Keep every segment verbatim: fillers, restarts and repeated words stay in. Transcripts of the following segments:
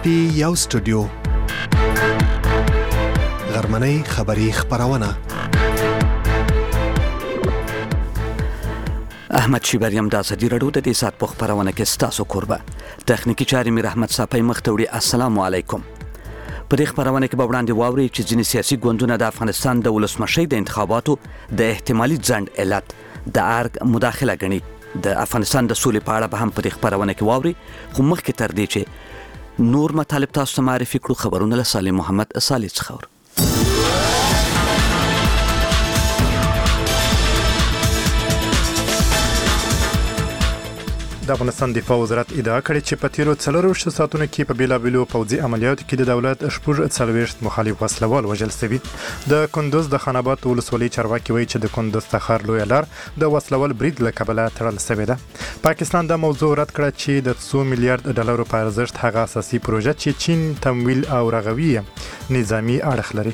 پی یو سټوډیو غرمنۍ خبری خبرونه احمد شیبریم د ازادي راډیو د دې سات په خبرونه کې ستاسو قربه تخنیکی چاري میر احمد صافی مختوړي. السلام علیکم. په دې خبرونه کې به وړاندې واوري چې ځینې سیاسي ګوندونه د افغانستان د ولسمشۍ د انتخاباتو د احتمالي ځنډ علت د ارګ مداخله غني. د افغانستان د سولې په اړه به هم په دې خبرونه کې واوري، خو مخکې تر دې چې نور مطالب تاسو ته معرفي کړو، خبرونه له صالح محمد صالح څخه. د افغانستان دفاع وزارت ادعا کړې چې په تیرو څلورویشتو ساعتونو کې په بیلابیلو پوځي عملیاتو کې د دولت شپږ څلوېښت مخالف وسلوال وژل شوي. د کندوز د خان آباد ولسوالۍ چارواکي وایي چې د کندوز تخار لویه لار د وسلوال برید له کبله تړل شوې ده. پاکستان دا موضوع رد کړه چې د څو میلیارډ ډالرو په ارزښت هغه اساسي پروژه چې چین تمویل او رغوي نظامی اړخ لري.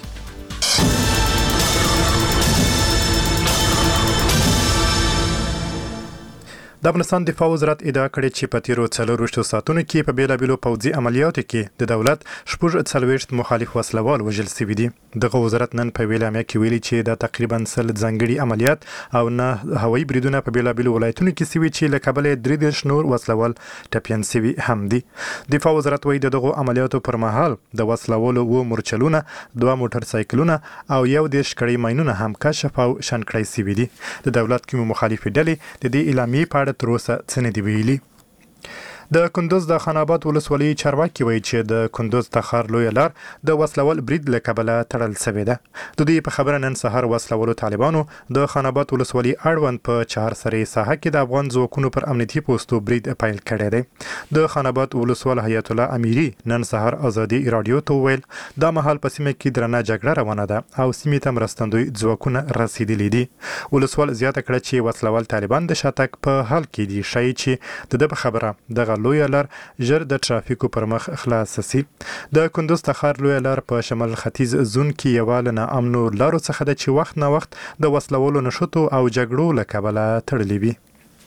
د افغانستان دفاع وزارت ادعا کړې چې په تیرو څلورویشتو ساعتونو کې په بیلابیلو پوځي عملیاتو کې د دولت شپږ څلوېښت مخالف وسلوال وژل شوي دي. دغه وزارت نن په اعلامیه کې ویلي چې دا تقریبا سل ځانګړي عملیات او نه هوایي بریدونه په بیلابیلو ولایتونو کې شوي چې له کبله درې دېرش نور وسلوال ټپیان شوي هم دي. دفاع وزارت وایي د دغو عملیاتو پر مهال د وسلوالو و مورچلونه، دوه موټر سایکلونه او یو دېرش کړۍ ماینونه هم کشف او شنډ کړای شوي دي. د دولت کومې مخالفې ډلې د دې اعلامیې په اړه تر اوسه څه نه دي ویلي. د کندوز د خان آباد ولسوالۍ چارواکي وایي چې د کندوز تخار لویه لار د وسلوال برید له کبله تړل شوې ده. د دوی په خبره نن سهار وسلوالو طالبانو د خان آباد ولسوالۍ اړوند په چهار سرې ساحه کې د افغان ځواکونو پر امنیتي پوستو برید پیل کړی دی. د خان آباد ولسوال حیات الله امیري نن سهار ازادي راډیو ته وویل دا مهال په سیمه کې درنه جګړه روانه ده او سیمې ته مرستندوی ځواکونه رسیدلي دي. ولسوال زیاته کړه چې وسلوال طالبان د شاتګ په حال کې دي، ښایي چې د ده په خبره دغه لویه لار ژر د ټرافیکو پر مخ خلاص شي. د کندوز تخار لویه لار په شمال ختیځ زون کې یوه له ناامنو لارو څخه ده چې وخت نه وخت د وسلوالو نښتو او جګړو له کبله تړلې وي.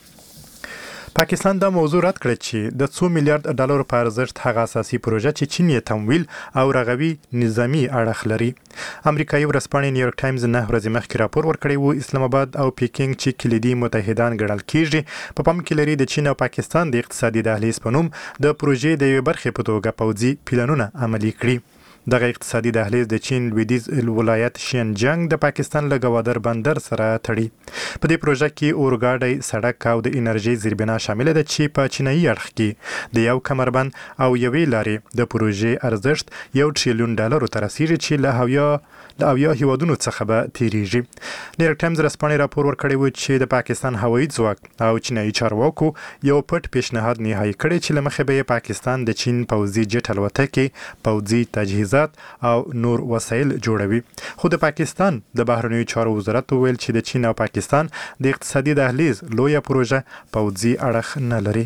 پاکستان دا موضوع رد کړ چې د څو میلیارډ ډالرو په ارزښت هغه اساسي پروژه چې چین یې تمویل او رغوي نظامی اړخ لري. امریکایي ورځپاڼې نیویورک ټایمز نه ورځې مخکې راپور ورکړی و اسلام آباد او پیکینګ چې کلیدي متحدان ګڼل کیږي په پام کې لري د چین او پاکستان د اقتصادي دهلیز په نوم د پروژې د یوې برخې په توګه پوځي پلانونه عملي کړي. دغه اقتصادي دهلیز د چین لویدیځ ولایت شینجانګ د پاکستان له ګوادر بندر سره تړي. په دې پروژه کې اورګاډي، سړک او د انرژي زیربنا شامل ده چې په چینایي اړخ کې د یو کمربند او یوې لارې د پروژې ارزښت یو ټریلیون ډالرو ته رسیږي چې له اویا له اویا هیوادونو څخه به تیریږي. نیویورک ټایمز رسپانې راپور ورکړی و چې د پاکستان هوایي ځواک او چینایي چارواکو یو پټ پیشنهاد نهایی کړی چې له مخې به پاکستان د چین پوځي جټ الوتکې، پوځي تجهیزات او نور وسایل جوړوي. خو د پاکستان د بهرنیو چارو وزارت وویل چې د چین او پاکستان د اقتصادي دهلیز لویه پروژه پوځي اړخ نه لري.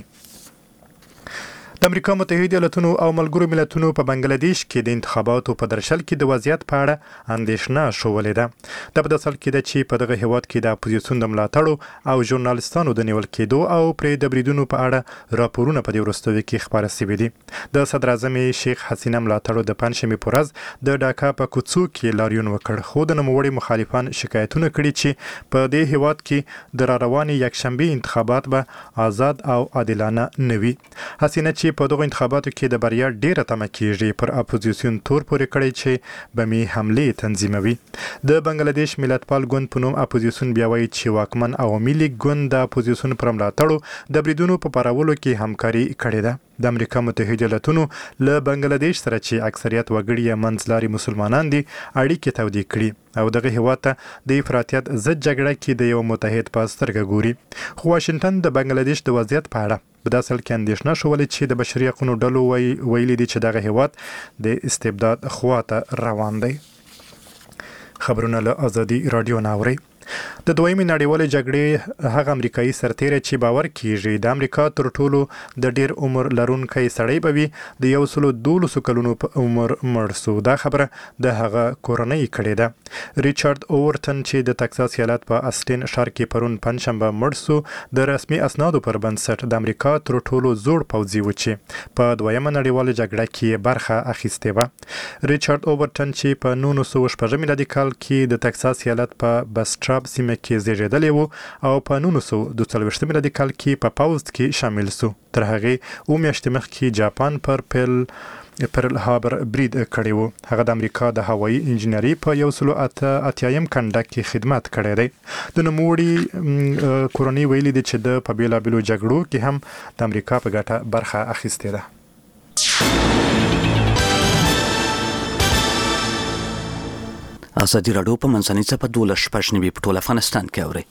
د امریکا متحده ایالاتونو او ملګرو ملتونو په بنگلاديش کې د انتخاباتو په درشل کې د وضعیت په اړه اندېښنه شولې ده. دا په داسل کې ده چې په دغه هیواد کې د اپوزیسیون د ملاتړو او ژورنالیستانو د نیول کېدو او پرې د بریدونو په اړه راپورونه په دې وروستیو کې خپاره شوي دي. د صدر اعظم شیخ حسینه ملاتړو د پنځشنبې په ورځ د ډاکا په کوڅو کې لاریون وکړ، خو د نوموړي مخالفان شکایتونه کړي چې په دې هیواد کې د راروانې یکشنبې انتخابات به آزاد او عادلانه نه وي. حسینه چې په دغه انتخاباتو کې د بریا ډیره تمه کیږي پر اپوزیسیون تور پورې کړی چې بمي حملې تنظیموي. د بنگلاديش ملتپال ګوند په نوم اپوزیسیون بیا وایي چې واکمن عوامي لیگ ګوند د اپوزیسیون پر ملاتړو د بریدونو په پارولو کې همکاري کړې ده. د امریکا متحده ایالاتونو له بنگلاديش سره چې اکثریت وګړي منځلاري مسلمانان دي اړیکې تودې کړي او دغه هیواد ته د افراطیت ضد جګړه کې د یو متحد په سترګه ګوري. خو واشنگټن د بنگلاديش د وضعیت په اړه په داسل کې اندېښنه شولې چې د بشري حقوقو ډلو ویلي دي چې دغه هیواد د استبداد خواته روان دی. خبرونه له ازادي راډیو ناوري. د دویمې نړیوالې جګړې هغه امریکایي سرتیری چې باور کیږي د امریکا تر ټولو د ډیر عمر لرونکی سړی به وي د یو سلو دولسو کلونو په عمر مړ سو. دا خبره د هغه کورنۍ کړې ده. ریچارډ اورټن چې د تکساس ایالت په اسټین ښار کې پرون پنځشنبه مړ سو د رسمي اسنادو پر بنسټ د امریکا تر ټولو زوړ پوځي و چې په دویمه نړیواله جګړه کې برخه اخیستې وه. ریچارډ اورټن چې په نولس سوه شپږ میلادي کال کې د تکساس ایالت په بسټراب سیمه کې زیږیدلی و او په نولس سوه دوه څلوېښت میلادي کال کې په پوځ کې شامل سو. تر هغې اوه میاشتې مخکې جاپان پر پیل پرل هاربر برید کړی و. هغه د امریکا د هوایي انجینري په یو سلو اته اتیایم کنډک کې خدمت کړی دی. د نوموړي کورنۍ ویلي دي چې د په بیلابیلو جګړو کې هم د امریکا په ګټه برخه اخیستې ده. ازادي راډیو په منځنۍ څپه دولس شپږ نوي په ټول افغانستان کې اوري.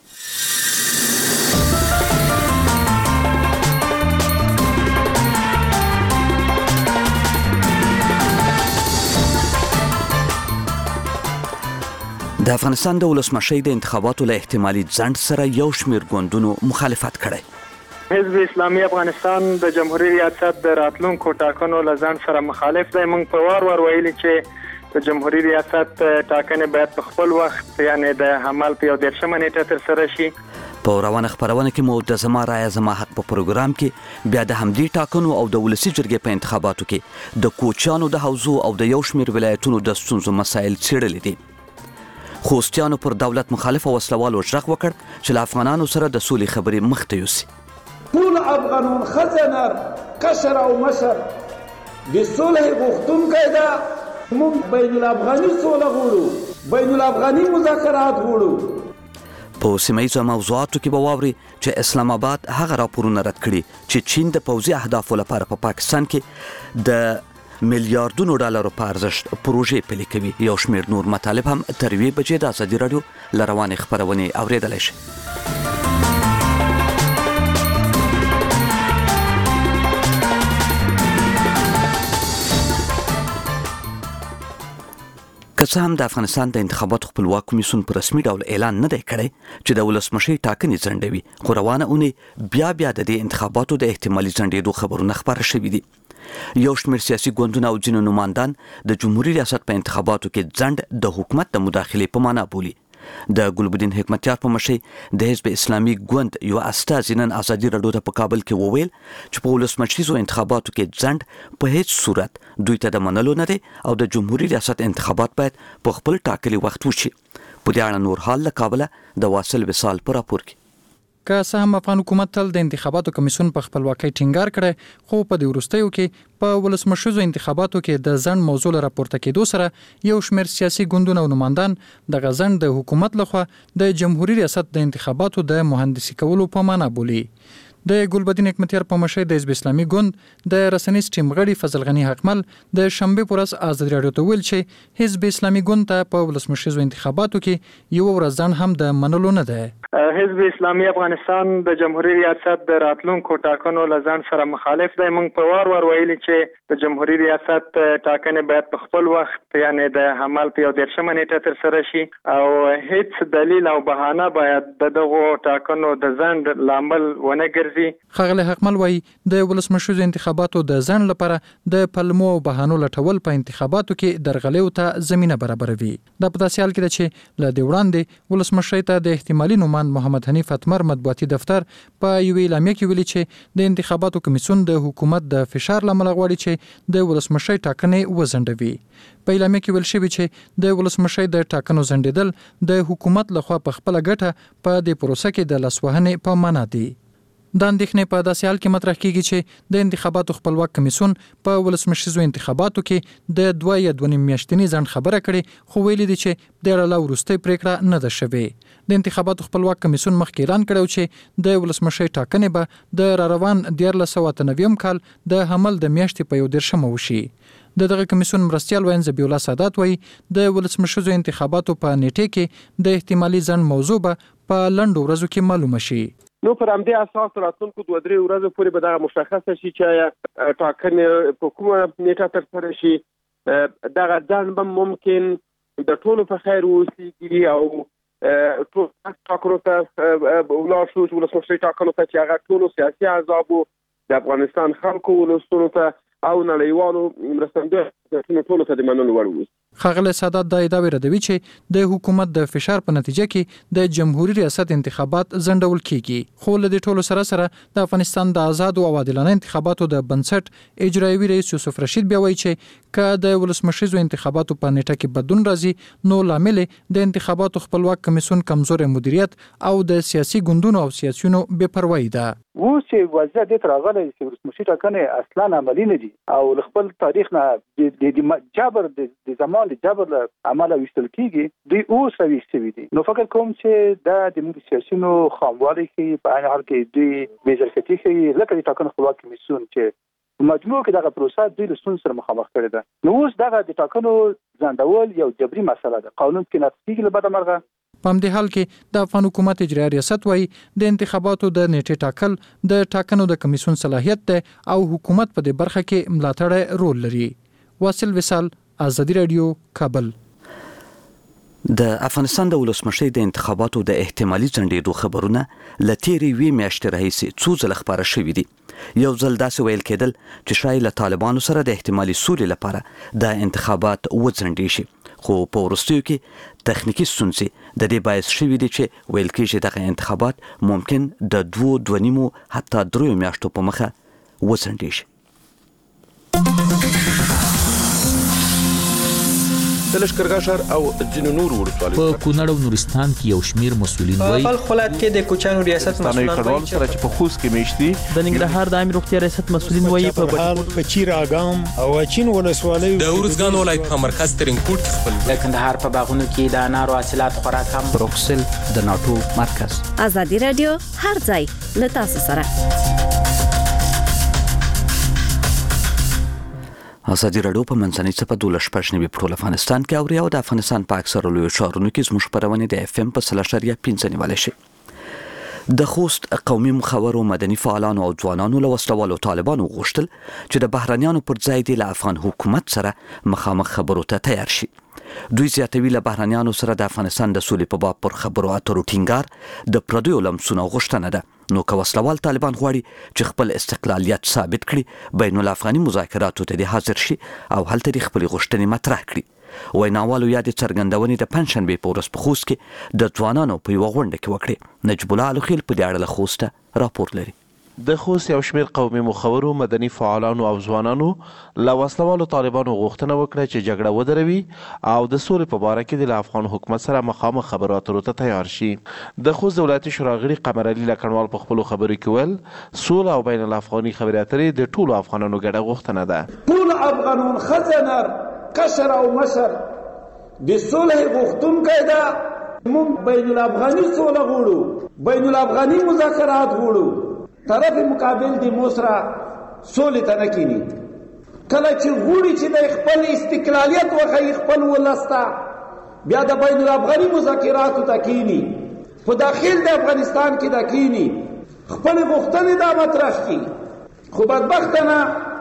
د افغانستان د ولسمشۍ د انتخاباتو له احتمالي ځنډ سره یو شمېر ګوندونو مخالفت کړی. حزب اسلامي افغانستان د جمهوریت ریاست د راتلونکو ټاکنو له ځنډ سره مخالف دی. موږ په وار وار ویلي چې د جمهوریت ریاست ټاکنې باید په خپل وخت یعنی د حمل په یو دېرشمه نیټه ترسره شي. په روانه خپرونه کې مو د زما رایه زما حق په پروګرام کې بیا د همدې ټاکنو او د ولسي جرګې په انتخاباتو کې د کوچیانو د حوزو او د یو شمېر ولایتونو د ستونزو مسایل څېړلي دي. خوستیانو پر دولت مخالف او وسلوالو غږ وکړ چې له افغانانو سره د سولې خبرې مخ ته یوسي. ټول افغانان ښځه کشر او مشر د صلح غوښتونکی ده. موږ بین الافغاني سوله غواړو، بین الافغاني مذاکرات غواړو. په سیمه ییزو موضوعاتو کې به واوري چې اسلام آباد هغه راپورونه رد کړي چې چین د پوځي اهدافو لپاره په پا پاکستان کې د میلیارډونو ډالرو په ارزښت پروژې پلي کوي. یو شمېر نور مطالب هم تر یوې بجې د ازادي راډیو له روانې خپرونې اورېدلی شي. که څه هم د افغانستان د انتخاباتو خپلواک کمیسیون په رسمي ډول اعلان نه دی کړی چې د ولسمشۍ ټاکنې ځنډوي، خو روانه اونۍ بیا بیا د دې انتخاباتو د احتمالي ځنډېدو خبرونه خپاره شوي دي. یو شمېر سیاسي ګوندونه او ځینو نمایندان د جمهوریت ریاست په انتخاباتو کې ځنډ د حکومت د مداخلې په معنا بولي. د ګلبدین حکمتیار په مشرۍ د حزب اسلامي ګوند یو استازي نن ازادي راډیو ته په کابل کې وویل چې په ولسمشریزو انتخاباتو کې ځنډ په هیڅ صورت دوی ته د منلو نه دی او د جمهوریت ریاست انتخابات باید په خپل ټاکلي وخت وشي. په دې اړه نور حال له کابله د واصل وصال په راپور کې. که څه هم افغان حکومت تل د انتخاباتو کمیسیون په خپلواکۍ ټینګار کړی، خو په دې وروستیو کې په ولسمشریزو انتخاباتو کې د ځنډ موضوع له راپورته کېدو سره یو شمېر سیاسي ګوندونه او نمایندان دغه ځنډ د حکومت لخوا د جمهوریت ریاست د انتخاباتو د مهندسي کولو په معنا بولي. د ګلبدین حکمتیار په مشرۍ د حزب اسلامي ګوند د رسنیز ټیم غړي فضل غنی حقمل د شنبه پر ورځ ازادي راډیو ته ویل چې حزب اسلامي ګوند ته په ولسمشریزو انتخاباتو کې یو ورځ ځنډ هم د منلو نه ده. حزب اسلامي افغانستان د جمهوریت ریاست د راتلونکو ټاکنو له ځنډ سره مخالف دی. موږ په وار وار ویلي چې د جمهوریت ریاست ټاکنې باید په خپل وخت یعنی د حمل په یو دېرشمه نیټه ترسره شي او هیڅ دلیل او بهانه باید د دغو ټاکنو د ځنډ لامل ونه ګرځي. ښاغلی حقمل وایي د ولسمشریزو انتخاباتو د ځنډ لپاره د پلمو او بهانو لټول په انتخاباتو کې درغلیو ته زمینه برابروي. دا په داسې حال کې ده چې له دې وړاندې ولسمشرۍ ته د احتمالي نوماند محمد حنیف اتمر مطبوعاتي دفتر په یوې اعلامیه کې ویلي چې د انتخاباتو کمیسیون د حکومت د فشار له امله غواړي چې د ولسمشرۍ ټاکنې وځنډوي. په اعلامیه کې ویل شوي چې د ولسمشرۍ د ټاکنو ځنډېدل د حکومت لخوا په خپله ګټه په دې پروسه کې د لاسوهنې په معنا دي. دا اندېښنې په داسې حال کې مطرح کېږي چې د انتخاباتو خپلواک کمیسیون په ولسمشریزو انتخاباتو کې د دوه یا دوه نیم میاشتني ځنډ خبره کړې، خو ویلي دي چې د اړه لا وروستۍ پرېکړه نه ده شوې. د انتخاباتو خپلواک کمیسیون مخکې اعلان کړی چې د ولسمشرۍ ټاکنې به د راروان دیارلس سوه اته نوي کال د حمل د میاشتې په یو دېرشمه وشي. د دغه کمیسیون مرستیال وین ذبیح الله سادات وایي د ولسمشریزو انتخاباتو په نیټې کې د احتمالي ځنډ موضوع به په لنډو ورځو کې معلومه شي. نو پر همدې اساس راتلونکو دوه درې ورځې پورې به دغه مشخصه شي چې ټاکنې په کومه نیټه ترسره شي. دغه ځنډ به ممکن د ټولو په خیر واوسېږي او ټول ټاکنو ته ولاړ شو چې ولسمشري ټاکنو ته چې هغه ټولو سیاسي احزابو د افغانستان خلکو ولسونو ته او نړیوالو مرستندویو ټولو ته د منلو وړ وو. ښاغلی سادات دا ادعا ردوي چې د حکومت د فشار په نتیجه کې د جمهوریت ریاست انتخابات ځنډول کیږي. خو له دې ټولو سره سره د افغانستان د آزاد او عادلانه انتخاباتو د بنسټ اجرایوي رئیس یوسف رشید بیا وایي چې که د ولسمشریزو انتخاباتو په نیټه کې بدلون راځي نو لامل د انتخاباتو خپلواک کمیسیون کمزوري مدیریت او د سیاسي ګوندونو او سیاسيونو بې پروایي ده. و چې وضعیت دې راغلی چې ولسمشري ټاکنې اصلا عملي نه دي او خپل تاریخ نه د جبر د زمان د جبر له عمله ویستل کیږي دوی اوس راویستي دي. نو فکر کوم چې دا د موږ سیاسيونو خاموالي کې په عین حال کې دوی بېزرفتي کې لکه د ټاکنو خپلواک کمیسیون چې په مجموع کې دغه پروسه دوی له ستونزو سره مخامخ کړې ده. نو اوس دغه د ټاکنو ځنډول یو جبري مسله ده. قانون کې نقض کیږي له بده مرغه. په همدې حال کې د افغان حکومت اجرایي ریاست وایي د انتخاباتو د نیټې ټاکل د ټاکنو د کمیسیون صلاحیت ده او حکومت په دې برخه کې ملاتړ رول لري. واصل وصال، آزادي رادیو، کابل. د افغانستان د ولسمشرۍ د انتخاباتو د احتمالي ځنډېدو خبرونه له تېرې یوې میاشتې راهیسې څو ځله خپاره شوي دي. یو ځل داسې ویل کېدل چې شاید له طالبانو سره د احتمالي سولې لپاره د انتخابات وځنډې شي، خو په وروستیو کې تخنیکي ستونزې د دې باعث شوي دي چې ویل کېږي دغه انتخابات ممکن د دوو دوه نیمو حتی دریو میاشتو په مخه وځنډې شي. د لښکرګاه ښار او ځینو نورو ولسوالیو په کونړ او نورستان کې یو شمیر مسؤلین وایي په خپل کې د کوچانو ریاست مسؤلین وایي چې په خوست کې میشتي د ننګرهار د عامه روغتیا ریاست مسؤلین وایي په بهار په چیر اګام او چین ولسوالیو د اورزګان ولایت په مرکز ترینکوټ خپل د کندهار په باغونو کې د انارو حاصلات خوراک هم بروکسل د ناتو مرکز. آزادي رادیو هر ځای له تاسو سره. آزادي رادیو په منځنۍ څپه دولس شپږ نوي په ټول افغانستان کې اوري او د افغانستان په اکثرو لویو ښارونو کې زموږ خپرونې د اف ام په سل اشاریه پنځه نیولی شي. د خوست قومي مخورو مدني فعالانو او ځوانانو له وسلوالو طالبانو غوښتل چې د بهرنیانو پر ځای دې له افغان حکومت سره مخامخ خبرو ته تیار شي. دوی زیاتوي له بهرنیانو سره د افغانستان د سولې په باب پر خبرو اترو ټینګار د پردیو لمسونو غوښتنه ده. نو که وسلوال طالبان غواړي چې خپل استقلالیت ثابت کړي بین الافغاني مذاکراتو ته حاضر شي او هلته د خپل غوښتنې مطرح کړي. ویناوالو یا د څرګندونې د پنځشنبې په ورځ په خوست کې د ځوانانو په یوه غونډه کې وکړې. نجیب الله الخیل په دې اړه له خوسته راپور لري. د خوست یو شمیر قومي مخورو مدني فعالانو او ځوانانو له وسلوالو طالبانو غوښتنه وکړه چې جګړه ودروي او د سولې په باره کې د افغان حکومت سره مخامخ خبرو اترو ته تیار شي. د خوست د ولایتي شورا غړي قمر علي لکنوال په خپلو خبرو کې ویل سوله او بین الافغاني خبرې اترې د ټولو افغانانو ګډه غوښتنه ده. ټول افغانان ښځه نر کشر او مشر د سولې غوښتونکی ده. موږ بین الافغاني سوله غواړو، بین الافغاني مذاکرات غواړو. طرف مقابل دی موسرا سولې ته نه کینی. کله چې غواړي چې د خپل استقلالیت وښیي خپل ولسته بیا د بین الافغاني مذاکراتو ته کینی، په داخل د افغانستان کې د کینی خپل غوښتنې دا مطرح کړي. خو بدبختانه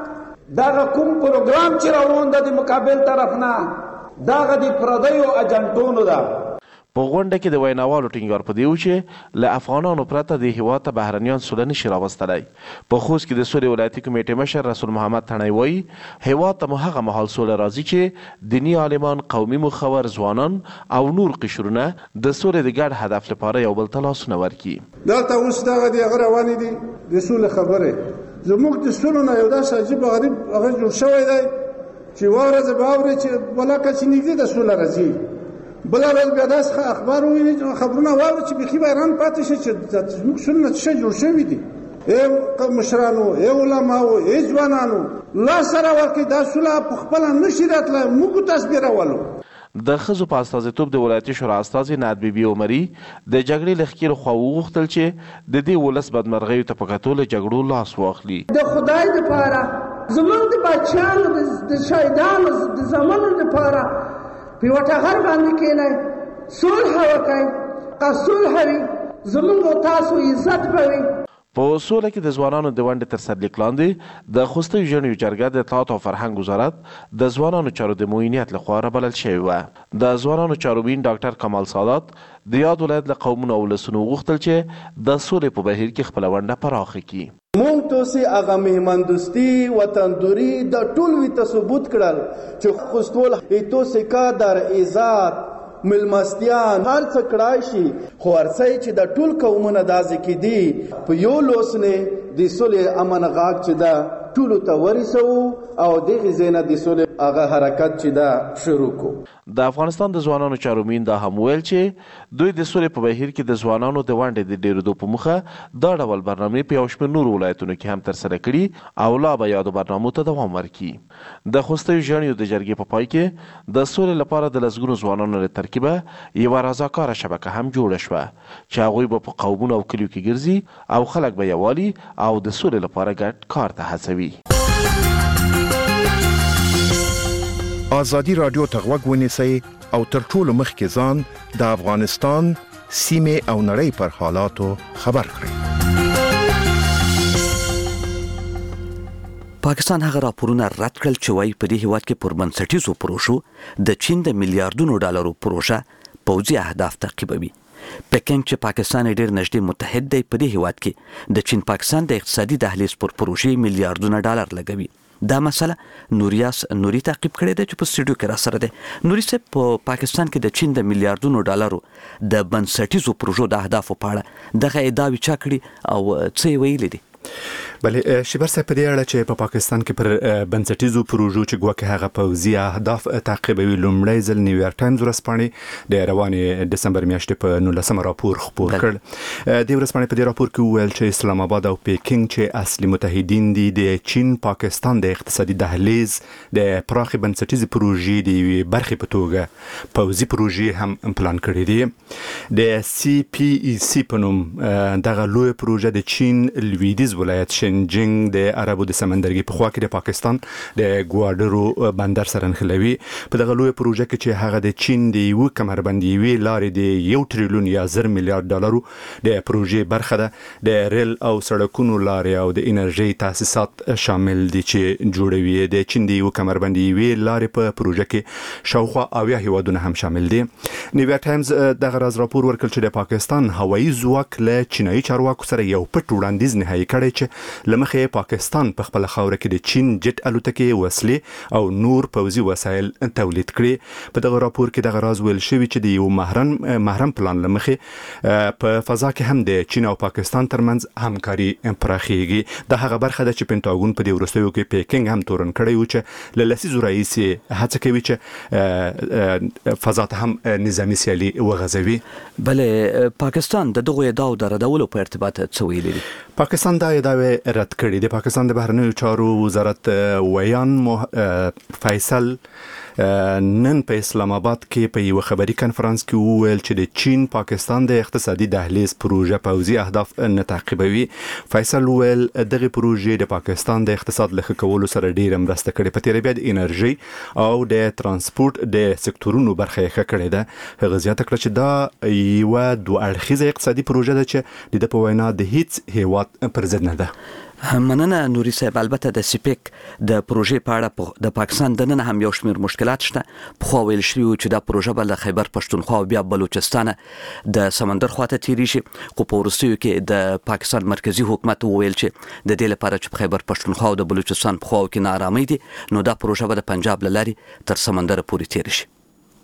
دغه کوم پروګرام چې روان ده د مقابل طرف نه دغه د پردیو اجنټونو ده. په غونډه کې د ویناوالو ټینګار په دی و چې له افغانانو پرته د هېواد ته بهرنیان سوله نشي راوستلی. په خوست کې د سولې ولایتي کمیټې مشر رسول محمد تڼۍ وایي هېواد ته مو هغه مهال سوله راځي چې دیني عالمان، قومي مخور، ځوانان او نور قشرونه د سولې د ګډ هدف لپاره یو بل ته لاسونه ورکړي. دلته اوس دغه د هغه روانې دي د سولې خبرې. زموږ د سولو نه یو داسې عجیب غریب هغه جوړ شوی دی چې یوه ورځ به اورې چې بلاکه چې نږدې د سوله راځي، بله ورځ بیا داسې اخبار وویني خبرونه واورو چې بیخي به حیران پاتې شي چې زموږ سولونه څه شی جوړ شوي دي. ای مشرانو، ای علماو، ای ځوانانو لاس سره ورکړئ، دا سوله په خپله نشي راتلی، موږ تصویرولو. د ښځو په استازیتوب د ولایتي شورا استازې نعت بیبي عمري د جګړې له ښکېلو خوا وغوښتل چې د دې ولس بدمرغیو ته په کتو له جګړو لاس واخلي. د خدای دپاره زموږ د بچیانو د شهیدانو د زامنو دپاره په یوه ټغر باندې کښېنئ، صلح وکئ. که صلح وي زموږ او تاسو عزت به وي. په سوله کې د ځوانانو د ونډې تر سرلیک لاندې د خوستي ژڼیو جرګه د اطلاعات او فرهنګ وزارت د ځوانانو چارو د معاونیت لخوا رابلل شوې وه. د ځوانانو چارواین ډاکټر کمال سادات د یاد ولایت له قومونو او ولسونو وغوښتل چې د سولې په بهیر کې خپله ونډه پراخه کړي. مونږ توسي هغه مهماندوستي وطندوري د ټول وی ثبوت کړل چې خوستول ایتوسي کا در عزت ملمستیان هر څه کړای شي خو ارڅي چې د ټول قومونو دازې کې دي په یو لوسنه د سولې امن غاک چې دا ټول ته ورسو او دغه زینه د سولې هغه حرکت چې دا شروع کو. د افغانستان د ځوانانو چارواین دا هم ویل چې دوی د سولې په بهیر کې د ځوانانو د ونډې د ډیرېدو په موخه دا ډول برنامې په یو شمېر نورو ولایتونو کې هم ترسره کړي او لا به یادو برنامو ته دوام ورکړي. د خوستي ژڼیو د جرګې په پای کې د سولې لپاره د لسګونو ځوانانو له ترکیبه یوه رضاکاره شبکه هم جوړه شوه چې هغوی به په قومونو او کلیو کې ګرځي او خلک به یووالي او د سولې لپاره ګډ کار ته هڅوي. آزادی رادیو ته غوږ ونیسئ او تر ټولو مخکې ځان د افغانستان سیمې او نړۍ پر حالاتو خبر کړئ. پاکستان هغه راپورونه رد کړل چې وایي په دې هیواد کې پر بنسټیزو پروژو د چین د میلیارډونو ډالرو پروژه پوځي اهداف تعقیبوي. پکینګ چې پاکستان ډېر نږدې متحد دی په دې هیواد کې د چین پاکستان د اقتصادي دهلیز پر پروژې میلیارډونه ډالر لګوي. دا مسله نوریاس نوري تعقیب کړی دی چې په سټوډیو کې را سره دی. نوري صاحب په پاکستان کې د چین د میلیارډونو ډالرو د بنسټیزو پروژو د اهدافو په اړه دغه ادعاوې چا کړي او څه یې ویلي دي؟ بله شیبر صاحب په دې اړه چې په پاکستان کې پر بنسټیزو پروژو چې ګواکې هغه پوځي اهداف تعقیبوي لومړی ځل نیویارک ټایمز ورځپاڼې د روانې ډسمبر میاشتې په نولسمه راپور خپور کړ. د ورځپاڼې په دې راپور کې وویل چې اسلام آباد او پیکینګ چې اصلي متحدین دي د چین پاکستان د اقتصادي دهلیز د پراخې بنسټیزې پروژې د یوې برخې په توګه پوځي پروژې هم پلان کړي دي. د سی پی ای سی په نوم دغه لویه پروژه د چین لویدیځ ولایت شنجنګ د عربو د سمندرګي په خوا کې د پاکستان د ګواډرو بندر سره نښلوي. په دغه لویه پروژه کې چې هغه د چین د یو کمربند یوې لارې د یو تریلیون یا زر میلیارډ ډالرو د پروژې برخه ده. د ریل او سړکونو لارې او د انرژي تاسیسات شامل دي چې جوړوي. د چین د یو کمربند یوې لارې په پروژه کې شاوخوا اویا هیوادونه هم شامل دي. نیویارک ټایمز دغه راز راپور ورکړ چې د پاکستان هوایي ځواک له چینایي چارواکو سره یو پټ وړاندیز نهایی کړی چې لمخې پاکستان په خپل خاوره کې د چین جټ الوتکې وسلې او نور پوځي وسایل تولید کړي. په دغه راپور کې دغه راز ویل شوی چې د یو محرم محرم پلان لمخې په فضا کې هم د چین او پاکستان ترمنځ همکاري پراخیږي. د هغه برخه ده چې پینټاګون په دې وروستیو کې پیکینګ هم تورن کړی و چې له لسیزو راهیسې هڅه کوي چې فضا ته هم نظامي سیالي وغځوي. بله پاکستان د دغو ادعاو د ردولو په ارتباط څه ویلي دي؟ پاکستان دا ادعاوې رد کړي. د پاکستان د بهرنیو چارو وزارت ویان فیصل نن په اسلام آباد کې په یو خبري کانفرنس کې وویل چې د چین پاکستان د اقتصادي دهلیز پروژه پوځي اهداف نه تعقیبوي. فیصل وویل دغه پروژه د پاکستان د اقتصاد له ښه کولو سره ډیره مرسته کړې. په تیره بیا د انرژي او د ترانسپورت د سکتورونو برخه یې ښه کړې ده. هغه زیاته کړه چې دا یوه دوه اړخیزه اقتصادي پروژه ده چې د په وینا د هیڅ هیواد پر ضد نه ده. مننه نوري صاحب. البته د سیپیک د پروژې په اړه د پاکستان د نن هم یو شمېر مشکلات شته. پخوا ویل شوي و چې دا پروژه به له خیبر پښتونخوا او بیا بلوچستانه د سمندر خواته تیری شي، خو په وروستیو کې د پاکستان مرکزی حکومت وویل چې د دې لپاره چې په خیبر پښتونخوا او د بلوچستان په خواو کې ناارامۍ دي نو دا پروژه به د پنجاب له لارې تر سمندر پورې تیری شي.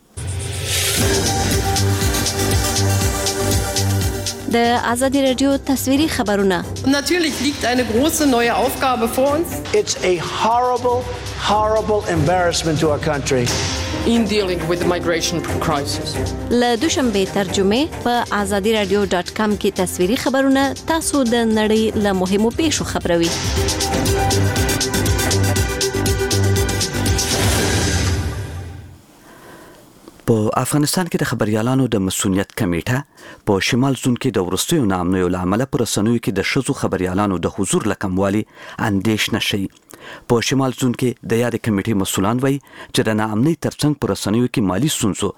د آزادی رادیو تصویری خبرونه. Natürlich liegt eine große neue Aufgabe vor uns. It's a horrible, horrible embarrassment to our country. In dealing with the migration crisis. له دوشنبه ترجمه په آزادی رادیو ډاټ کام کې تصویری خبرونه تاسو د نړۍ له مهمو پیښو خبروي. په افغانستان کې د خبريالانو د مسؤلیت کمیټه په شمال زون کې د ورستیو نامنوي لامل پر رسنیو کې د شذو خبريالانو د حضور لکموالي اندیشنه شي. په شمال زون کې د یاد کمیټې مسؤلان وایي چې د ناامنۍ ترڅنګ پر رسنیو کې مالی ستونزو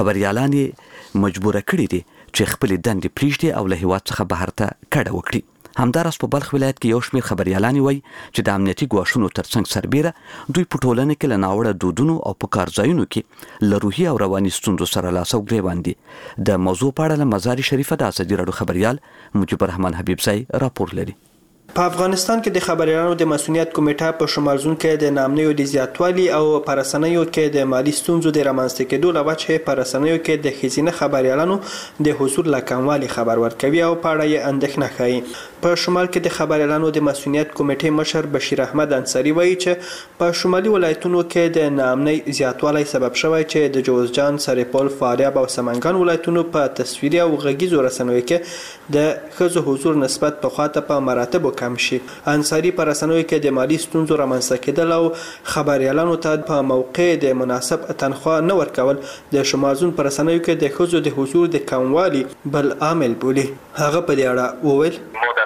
خبريالان مجبور کړي دي چې خپل دندې پریږدي او له هیواد څخه بهر ته کډه وکړي. همداراز په بلخ ولایت کې یو شمېر خبريالان وایي چې د امنیتي ګواښونو ترڅنګ سربېره دوی په ټولنه کې له ناوړه دودونو او په کارځایونو کې له روحي او رواني ستونزو سره لاس او ګرېوان دي. د موضوع په اړه له مزار شریفه د ازادي راډیو خبريال مجيب الرحمن حبیبزی راپور لري. په افغانستان کې د خبريالانو د مسؤلیت کمیټه په شمال زون کې د نامنیو د زیاتوالي او پرسنیو کې د مالی ستونزو د رامنځته کېدو له وجې پرسنیو کې د ښځینه خبريالانو د حضور له کموالي خبر ورکوي او په اړه یې اندېښنه ښیي. په شمال کې د خبريالانو د مسؤلیت کمیټې مشر بشیر احمد انصاري وایي چې په شمالي ولایتونو کې د نامنۍ زیاتوالی سبب شوی چې د جوزجان، سرپل، فاریاب او سمنګان ولایتونو په تصویري او غږیزو رسنیو کې د ښځو حضور نسبت پخوا ته په مراتبو کم شي. انصاري په رسنیو کې د مالی ستونزو رامنځته کېدل او خبريالانو ته په موقع د مناسب تنخوا نه ورکول د شمال زون په رسنیو کې د ښځو د حضور د کموالي بل عامل بولي. هغه په دې اړه وویل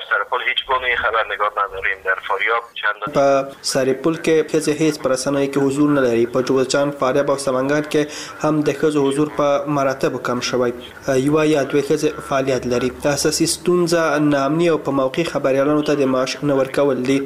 خبرنگار نداریم. در فاریاب چند په سرپل کې ښځې هیڅ په رسنیو کې حضور نه لري. په جوزجان، فاریاب او سمنګان کې هم د ښځو حضور په مراتبو کم شوی. یوه یا دوه ښځې فعالیت لري. اساسي ستونزه ناامني او په موقع خبريالانو ته د معاش نه ورکول دي.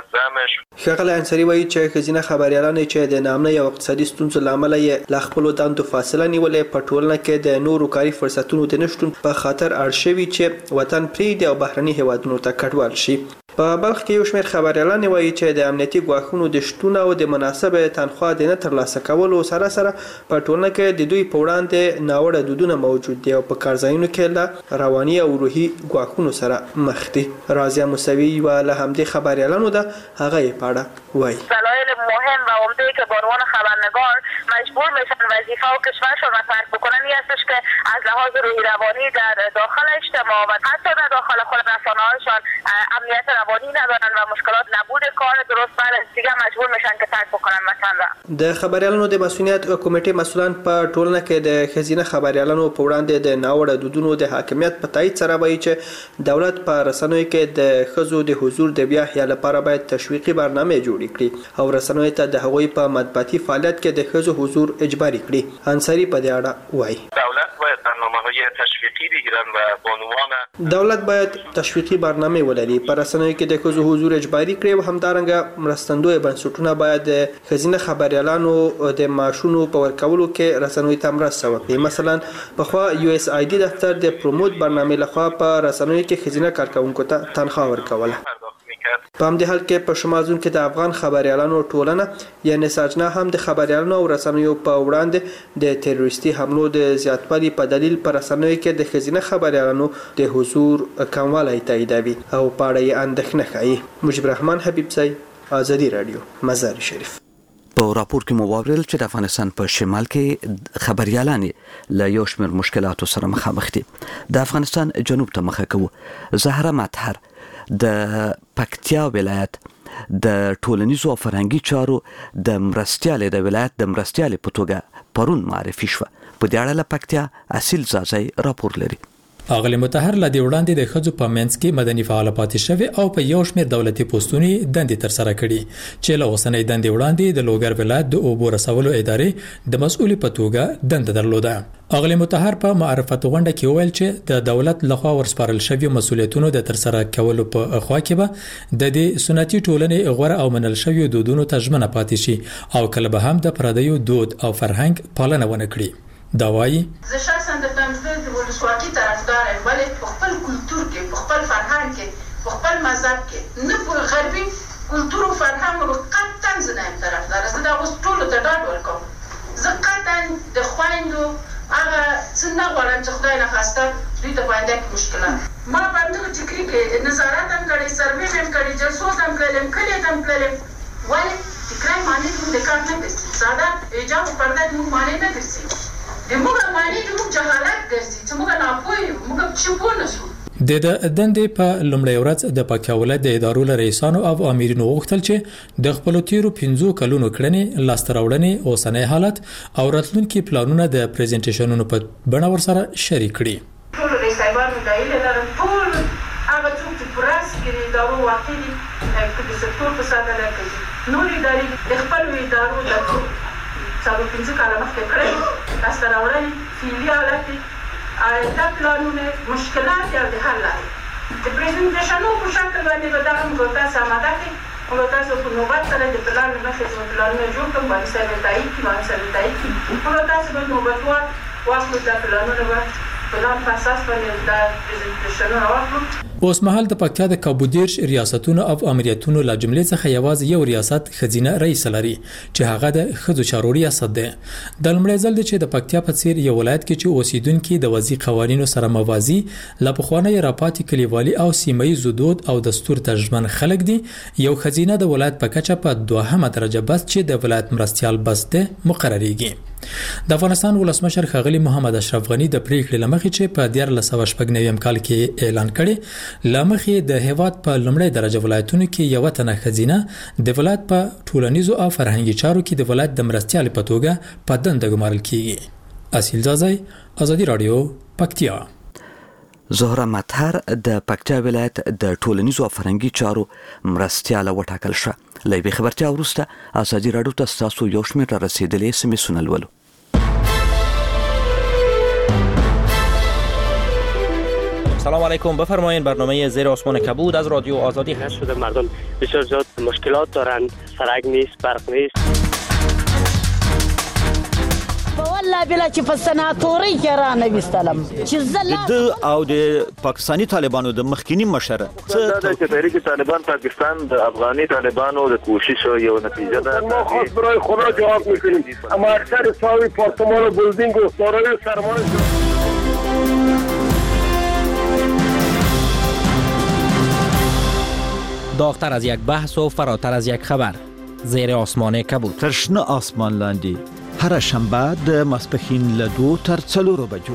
ښاغلی انصاري وایي چې ښځینه خبريالان چې د ناامنۍ او اقتصادي ستونزو له امله یې له خپلو دندو فاصله نیولې په ټولنه کې د نورو کاري فرصتونو د نشتون په خاطر اړ شوي چې وطن پرېږدي او بهرني هیوادونو ته کډوال شي. په بلخ کې یو شمېر خبريالان وایي چې د امنیتي ګواښونو د شتون او د مناسبه تنخوا د نه ترلاسه کولو سره سره په ټولنه کې د دوی په وړاندې ناوړه دودونه موجود دي او په کارځایونو کې له رواني او روحي ګواښونو سره مخ دي. رازیه موسوي یوه له همدې خبريالانو ده. هغه یې په اړه وایي دلایل مهم و عمده که به عنوان خبرنگار مجبور میشن وظیفه و کشورشون را ترک بکنن این هستش که از لحاظ روحی روانی در داخل اجتماع و حتی در داخل خود رسانه‌هاشان امنیت روانی ندارن و مشکلات نبود کار درست بعد دیگه مجبور میشن که ترک بکنن وطن را. د خبريالانو د مسؤلیت کمیټې مسولان په ټولنه کې د ښځینه خبريالانو په وړاندې د ناوړه دودونو د حاکمیت په تایید سره وایي چې دولت په رسنیو کې د ښځو د حضور د بیا احیا لپاره باید تشویقي برنامه جوړ کړي او رسنیو ته د هغوی په مطبوعاتي فعالیت کې د ښځو حضور اجباري کړي. انصاري په دې اړه وایي دولت باید برنامه‌های تشویقی بگیرن و بانوان دولت باید تشویقي برنامه ولري. په رسنیو کې د ښځو حضور اجباري کړي او همدارنګه مرستندوی بنسټونه باید د ښځینه خبريالانو د معاشونو په ورکولو کې رسنیو ته مرسته وکړي. مثلا پخوا یو اس آی ډي دفتر د پروموت برنامه لخوا په رسنیو کې ښځینه کارکونکو ته تنخوا ورکوله. په همدې حال کې په شمال زون کې د افغان خبريالانو ټولنه یعنی ساجنا هم د خبريالانو او رسنیو په وړاندې د تروریستي حملو د زیاتوالي په دلیل پر رسنیو کې د ښځینه خبريالانو د حضور کموالی تاییدوي او په اړه یې اندېښنه ښیي. مجيب الرحمن حبیبزی، ازادي راډیو، مزار شریف. په راپور کې مو واورل چې د افغانستان په شمال کې خبريالان له یو شمېر مشکلاتو سره مخامخ دي. د افغانستان جنوب ته مخه کوو. زهره مطهر د پکتیا ولایت د ټولنیزو او فرهنګي چارو د مرستیال د ولایت د مرستیال په توګه پرون معرفي شو. په دې اړه له پکتیا اصیل زازی راپور لري. اغلی مطهر له دې وړاندې د ښځو په منځ کې مدني فعال پاتې شوی او په یو شمېر دولتي پوسټونو دندې تر سره کړي چې له اوسنۍ دندې وړاندې د لوګر ولایت د اوبو رسولو ادارې د مسؤل په توګه دنده درلوده. اغلی مطهر په معرفت غونډه کې وویل چې د دولت لخوا ورسپارل شوی مسؤلیتونو د تر سره کولو په خوا کې به د دې سنتي ټولنې غوړه او منل شوی دودونو ته ژمنه پاتې شي او کله به هم د پردیو دود او فرهنګ پالنه ونه کړي. دا وایي زه شخصا د تنظیم د ولسواکۍ طرفدار یم، ولې په خپل کلتور کې، په خپل فرهنګ کې، په خپل مذهب کې، نه په غربي کلتور او فرهنګ قطعا زه نه یم طرفدار. زه د هغو ټولو ته ډاډ ورکوم. زه قطعا د خویندو هغه څه نه غواړم چې خدای ناخواسته دوی ته په آینده کې مشکلات. ما په همدغه ټیکري کې نظارت هم کړی، سروې هم کړی، جلسو هم کړلم، کلي ته هم کړلم. ولې ټیکری معنی زموږ د کار نه ګرځي، ساده حجاب او پرده زموږ معنی نه ګرځي. موږ معنی زموږ جهالت ګرځي چې موږ ناپوه یو، موږ چې پوه نه شو. د دندې په لومړۍ ورځ د پکتیا ولایت د ادارو له رئیسانو او امرینو غوښتل چې د خپلو تیرو پنځو کلونو کړنې، لاسته راوړنې، اوسنی حالت او راتلونکي پلانونه د پریزنټیشنونو په بڼه ورسره شریک کړي. ټول رئیس صاحبانو د هیله لرم ټول هغه څوک چې په راس کې د ادارو واقع دي که د سکتور په ساتنه کوي، نور ادارې د خپلو ادارو د څلور پنځه کاله مخکې کړی لاسته راوړنې، فعلي حالت، آینده پلانونه، مشکلات او د حل لارې د پریزنټیشنو په شکل باندې به دغه موږ تاسو آماده کړئ او تاسو په نوبت سره د پلان مخې څخه پلانونه جوړ کړئ باندې سره تایید کړئ باندې سره تایید کړئ او تاسو به نوبتوار واخلو د پلانونو به پلان په اساس باندې د پریزنټیشنو راوړو. اوس مهال د پکتیا د کابودیرش ریاستونو او امریتونو له جملې څخه یوازې یو ریاست خزینه رئیس لري چې هغه د ښځو چارو ریاست دی. د لومړي ځل دی چې د پکتیا په څیر یو ولایت کې چې اوسیدونکي د وضعي قوانینو سره موازي له پخوانۍ راپاتې کلیوالي او سیمه‌ییزو دود او دستور ته ژمن خلک دي، یو خزینه د ولایت په کچه په دوهمه درجه بس چې د ولایت مرستیال بس دی مقرریږي. د افغانستان ولسمشر ښاغلي محمد اشرف غنی د پریکړې لمخې چې په دیارلس سوه شپږ نوي کال کې اعلان کړي لمخې د هیواد په لومړۍ درجه ولایتونو کې یو تنه خزینه د ولایت په ټولنیزو او فرهنګي چارو کې د ولایت د مرستیال په توګه په دنده ګمارل کیږي. اصیل زازای، آزادي رادیو، پکتیا. زهره مطهر د پکتیا ولایت د ټولنیزو او فرهنګي چارو مرستیاله وټاکل شوه. له یوې خبرتیا وروسته آزادي راډیو ته ستاسو یو شمېر را رسېدلي اس ام اسونه لولو. سلام علیکم، بفرمایید برنامه زیر آسمان کبود از رادیو آزادی هست. شده مردم بسیار زیاد مشکلات دارند، سرک نیست، برق نیست. والله بلا چې په سناتوري کې را نوستلم چې زله د او د پاکستانی طالبانو د مخکینی مشره څه د تحریک طالبان پاکستان د افغاني طالبانو د کوشش یو نتیجه ده. ما خاص برای خدا جواب میکنیم اما اکثر ساوی پارتمان و بلدینگ و سارای سرمایه داغتر از یک بحث و فراتر از یک خبر. زیر آسمان کبود. ترشنه آسمان لاندی هر شنبه د ماسپښین له دوو تر څلورو بجو.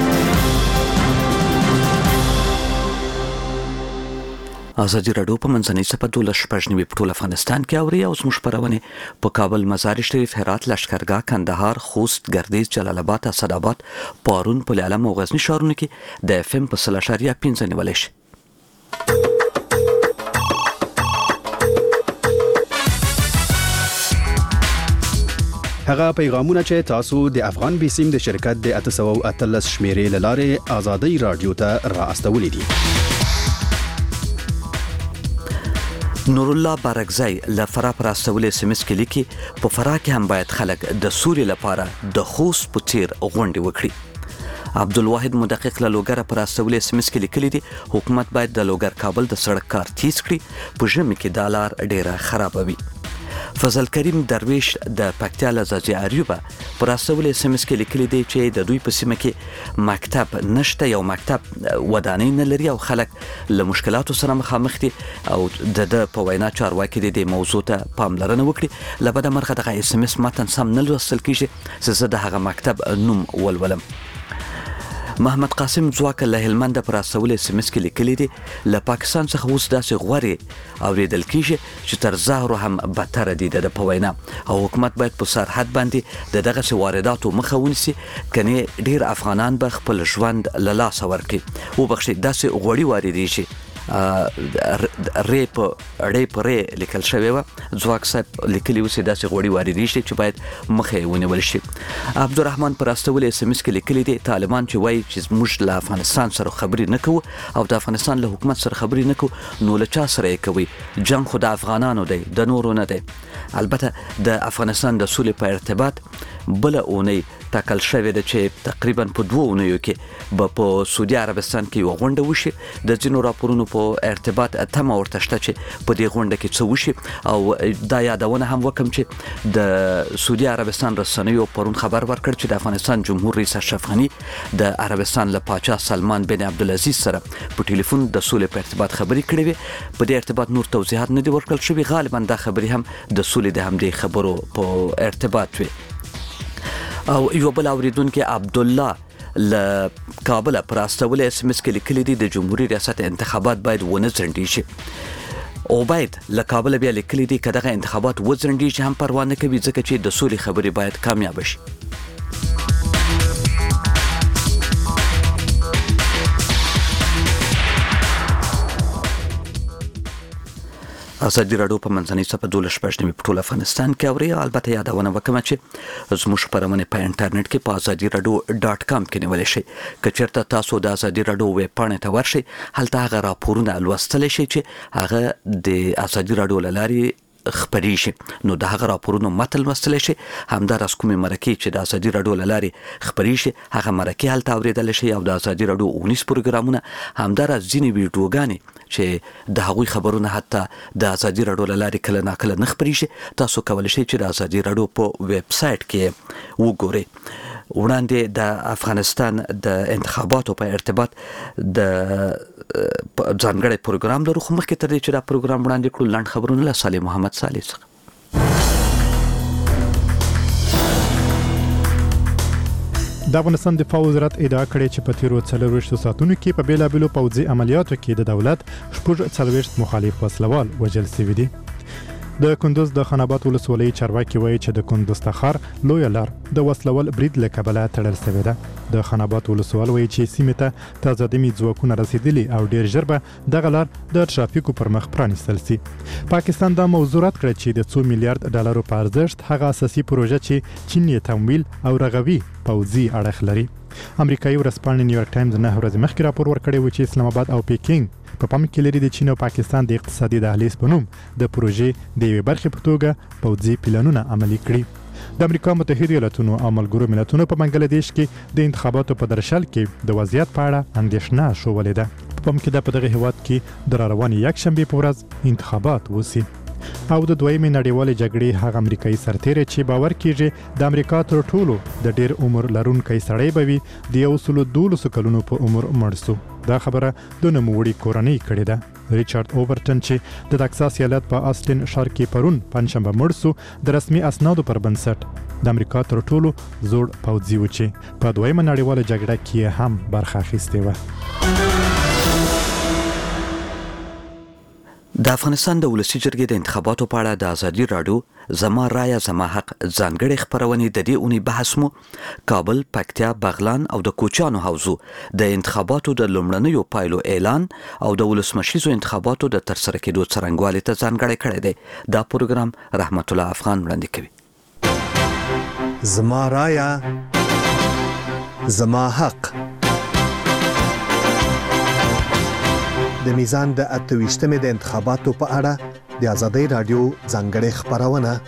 آزادي راډیو په منځنۍ صفحه دولس شپږ نوي په ټول افغانستان کې اوري او زموږ خپرونې په کابل، مزار شریف، هرات، لشکرګاه، کندهار، خوست، ګردیز، جلال آباد، اسداباد، پارون، پل علم او غزنی ښارونو کې د اف ام په سل اشاریه پنځه نیولی شي. هغه پیغامونه چې تاسو د افغان بیسیم د شرکت د اته سوه او اتلس شمیرې له لارې آزادۍ راډیو ته را استولی دي. نور الله بارکزی له فرا پر استولې سیمس کې لیکي په فرا کې هم باید خلک د سوري لپاره د خوست په تیر غونډې وکړي. عبدالواحد مدقق له لوګر پر استولې سیمس کې لیکلي دي حکومت باید د لوګر کابل د سړک کار تیز کړي، په ژمي کې دا لار ډیره خراب وي. فضل کریم درویش د پکتیا له زاجي اریوبه پر استولې سیمس کې لیکلي دي چې د دوی په سیمه کې مکتب نشته، یو مکتب ودانۍ نه لري او خلک له مشکلاتو سره مخامخ دي او د د په وینا چارواکي د دې موضوع ته پاملرنه وکړي. له بده مرغه دغه اس ام اس متن سم نه لوستل کیږي چې زه د هغه مکتب نوم ولولم. محمد قاسم ځواک له هلمند پر استولې سیمس کې لیکلي دي له پاکستان څخه اوس داسې غورې اوریدل کیږي چې تر زهرو هم بدتر دي د په وینا او حکومت باید په سرحد باندې د دغه وارداتو مخه ونیسي، کني ډیر افغانان به خپل ژوند له لاسه ورکړي. وبخښئ داسې غوړي واردېږي ریپ ریپ ری لیکل شوی و. ځواک صاحب لیکلي و چې داسې غوړي واردېږي چې باید مخه یې ونیول شي. عبدالرحمن پر استولې اس ام اس کې لیکلي دي طالبان چې وایي چې موږ له افغانستان سره خبرې نه کوو او د افغانستان له حکومت سره خبرې نه کوو، نو له چا سره یې کوي؟ جنګ خو د افغانانو دی، د نورو نه دی. البته د افغانستان د سولې په ارتباط بل اونۍ ټاکل شوې ده چې تقریبا په دوه اونیو کې به په سعودي عربستان کې یو غونډه وشي. د ځینو راپورونو په ارتباط تمه ورته شته چې په دې غونډه کې څه وشي او دا یادونه هم وکم چې د سعودي عربستان رسنیو پرون خبر ورکړ چې د افغانستان جمهور رئیس اشرف غنی د عربستان له پاچا سلمان بن عبدالعزیز سره په ټلیفون د سولې په ارتباط خبرې کړې وي. په دې ارتباط نور توضیحات نه دي ورکړل شوي. غالبا دا خبرې هم د سولې د همدې خبرو په ارتباط وي. او یو بل اوریدونکو عبد الله له کابل پر استولې اس ام اس کې لیکلي دي د جمهوریت ریاست انتخابات باید ونه ځنډي شي. او باید له کابل بیا لیکلي دي که دغه انتخابات وځنډي شي هم پروا نه کوي ځکه چې د سولې خبرې باید کامیاب شي. ازادي راډیو په منځنۍ صفحه دولس شپږ نیمې په ټول افغانستان کې اوري. البته یادونه وکړم چې زموږ خبرونه په انټرنیټ کې په ازادي راډیو ډاټ کام کې نیول شي. که چېرته تاسو د ازادي راډیو ویب پاڼې ته ورشئ، هلته هغه راپورونه لوستلی شئ چې هغه د ازادي راډیو له لارې خبرېږي. نو د هغه راپورونو متن لوستلی شي. همداراز کومې مرکې چې د ازادي راډیو له لارې خبرېږي هغه مرکې هلته اورېدلی شي، او د ازادي راډیو اونیز پروګرامونه، همداراز ځینې ویډیوګانې چې د هغوی خبرونه حتی د ازادي راډیو له لارې کله ناکله نه خبرېږي، تاسو کولی شئ چې د ازادي راډیو په ویب سایټ کې وګورئ. وړاندې د افغانستان د انتخاباتو په ارتباط د ځانګړی پروګرام لرو، خو مخکې تر دې چې دا پروګرام وړاندې کړو لنډ خبرونه له صالح محمد صالح څخه. د افغانستان دفاع وزارت ادعا کړې چې په تیرو څلوېښتو ساعتونو کې په بیلابیلو پوځي عملیاتو کې د دولت شپږ څلوېښت مخالف وسلوال وژل شوي دي. د کندوز د خان آباد ولسوالۍ چارواکي وایي چې د کندوز تخار لویه لار د وسلوال برید له کبله تړل شوې ده. د خان آباد ولسوال وایي چې سیمې ته تازه دمي ځواکونه رسیدلي او ډېر ژر به دغه لار د ټرافیکو پر مخ پرانیستل شي. پاکستان دا موضوع رد کړه چې د څو میلیارډ ډالرو په ارزښت هغه اساسي پروژه چې چین یې تمویل او رغوي پوځي اړخ لري. امریکایي ورځپاڼې نیویارک ټایمز نه ورځې مخکې راپور ورکړی و چې اسلام آباد او پیکینګ په پام کې لري د چین او پاکستان د اقتصادي دهلیز په نوم د پروژې د یوې برخې په توګه پوځي پلانونه عملي کړي. د امریکا متحده ایالاتونو او ملګرو ملتونو په بنګلاديش کې د انتخاباتو په درشل کې د وضعیت په اړه اندېښنه شوولې ده. په پام کې ده په دغه هیواد کې د راروانې یکشنبې په ورځ انتخابات وشي. او د دویمې نړیوالې جګړې هغه امریکایي سرتیری چې باور کیږي د امریکا تر ټولو د ډیر عمر لرونکی سړی به وي د یو سلو دولسو کلونو په عمر مړ شو. دا خبره د نوموړي کورنۍ کړې ده. ریچارډ اوورټن چې د ټکساس ایالت په آسټین ښار کې پرون پنځشنبه مړ شو، د رسمي اسنادو پر بنسټ د امریکا تر ټولو زوړ پوځي و چې په دویمه نړیواله جګړه کې هم برخه اخیستې وه. د افغانستان د ولسی جرګې د انتخاباتو په اړه د ازادي راډیو زما رایه زما حق ځانګړي خبرونه د دې اونۍ بحث مو کابل، پکتیا، بغلان او د کوچیانو حوزو د انتخاباتو د لومړنیو پایلو اعلان او د ولسمشریزو انتخاباتو د ترسره کېدو څرنګوالي ته ځانګړی کړی دی. دا پروګرام رحمت الله افغان وړاندې کوي. زما رایه زما حق د میزان د اتويشتمې د انتخاباتو په اړه د ازادي رادیو ځانګړې خبرونه.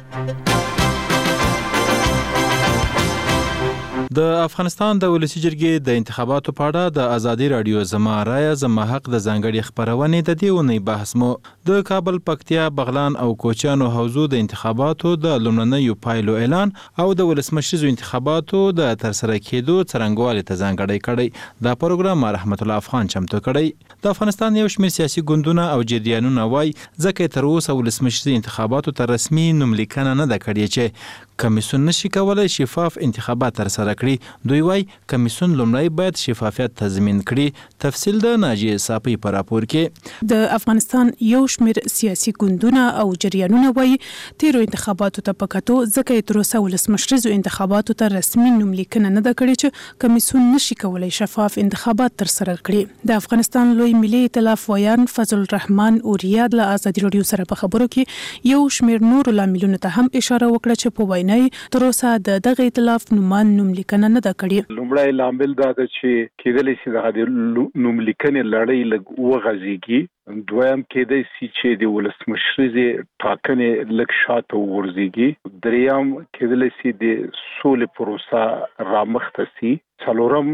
د افغانستان د ولسی جرګې د انتخاباتو په اړه د ازادي رادیو زما رایه زما حق د ځانګړي خبرونه د دې ونې بحث مو د کابل، پکتیا، بغلان او کوچیانو حوزو د انتخاباتو د لومړنیو پایلو اعلان او د ولسمشریزو انتخاباتو د ترسره کېدو څرنګوالي ته ځانګړی کړی. دا پروګرام رحمت الله افغان چمتو کړی. د افغانستان یو شمېر سیاسي ګوندونه او جریانونه وایي ځکه تر اوسه ولسمشریزو انتخاباتو ته رسمي نوملیکنه نه ده کړې چې کمیسیون نشي کولای شفاف انتخابات ترسره کړي. دوی وایي کمیسیون لومړی باید شفافیت تضمین کړي. تفصیل د ناجیه صافی په راپور کې. د افغانستان یو شمېر سیاسي ګوندونه او جریانونه وایي تیرو انتخاباتو ته په کتو ځکه تر اوسه ولسمشریزو انتخاباتو ته رسمي نوملیکنه نه ده کړې چې کمیسیون نشي کولای شفاف انتخابات ترسره کړي. د افغانستان لوی ملي ائتلاف ویان فضل الرحمن اوریا د ازادي راډیو سره په خبرو کې یو شمېر نور لاملونو ته هم اشاره وکړه چې په نه تر اوسه د دغه ائتلاف نومان نوملیکنه نه ده کړې. لومړی لامل دا ده چې کېدلی شي د نوملیکنې لړۍ لږ وغځېږي. دویم کېدای شي چې د ولسمشریزې ټاکنې لږ شاته وغورځېږي. دریم کېدلی شي د سولې پروسه رامخته شي. څلورم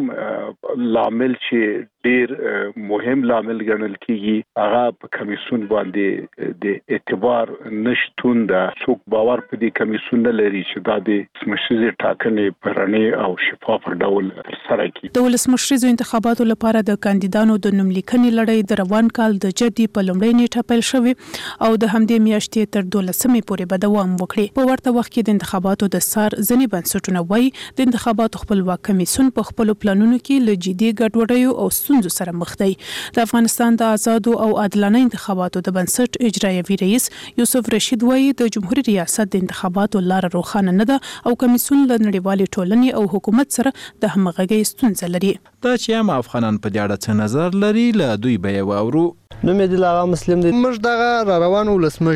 لامل چې ډیر مهم لامل ګڼل کیږي هغه په کمیسیون باندې د اعتبار نشټون ده. څوک باور په دې کمیسیون نه لري چې دا د ولسمشریزې ټاکنې په رڼې او شفاف ډول ترسره کړي. د ولسمشریزو انتخاباتو لپاره د کاندیدانو د نوملیکنې لړۍ د روان کال د جدي په لومړۍ نیټه پیل شوې او د همدې میاشتې تر دولسمې پورې به دوام وکړي. په ورته وخت کې د انتخاباتو د سار ځینې بنسټونه وایي د انتخاباتو خپلواک کمیسیون په خپل پلانونو کې له جدي ګډوډیو او ستونزو سره مخ دی. د افغانستان د آزادو او عادلانه انتخاباتو د بنسټ اجرایوي رئیس یوسف رشید وایي د جمهوریت ریاست د انتخاباتو لار روښانه نه ده او کمیسیون له نړیوالې ټولنې او حکومت سره د همغږۍ ستونزه لري. دا چې هم افغانان په دې اړه څه نظر لري له دوی به یې واورو. نوم یې دل آغا مسلم دی. موږ دغه را روانو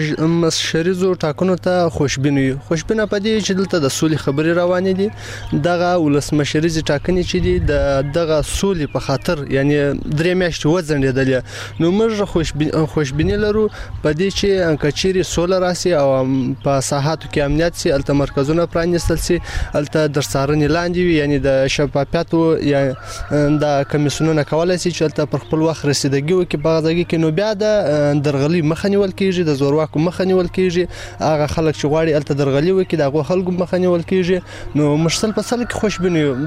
ولسمشریزو ټاکنو ته خوشبین یو. خوشبینه په دې چې دلته د سولې خبرې روانې دي. دغه ولسمشریزې ټاکنې چې دي د دغه سولې په خاطر یعنی درې میاشتې وځنډېدلې. نو موږ خوشبین خوشبیني لرو په دې چې کچيري سوله راسي او په ساحاتو کې امنیت سي، الته مرکزونه پرانیستل سي، الته در څارنې لاندې وي، یعنی د شفافیت یا د کمیسیونونو کولای سي چې الته پر خپل وخت رسیدګي وکړي په غږی کې. نو بیا د درغلي مخه نیول کیږي، د زورواکو مخه نیول کیږي، هغه خلک چې غواړي الته درغلي وکړي دغه خلکو مخه نیول کیږي. نو مشتل په سل کې خوشبین یو.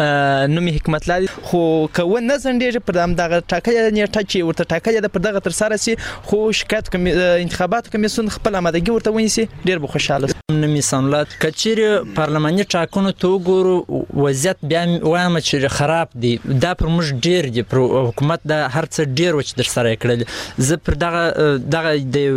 نومي حکمت لري خو کوه نه زندېږي پر دغه ټاکلې نیټه چې ورته ټاکلې ده پر دغه تر سره سي، خو شکایت کوم انتخابات کمیسیون خپل آمادګي ورته ونیسي ډیر به خوشاله. نومي سملات کچيري پارلماني ټاکنو ته وګورو وضعیت بیا وایم چې خراب دي. دا پر موږ ډیر دي پر حکومت د هر څه ډیر وچ در سره کړل. زه پر دغه دغه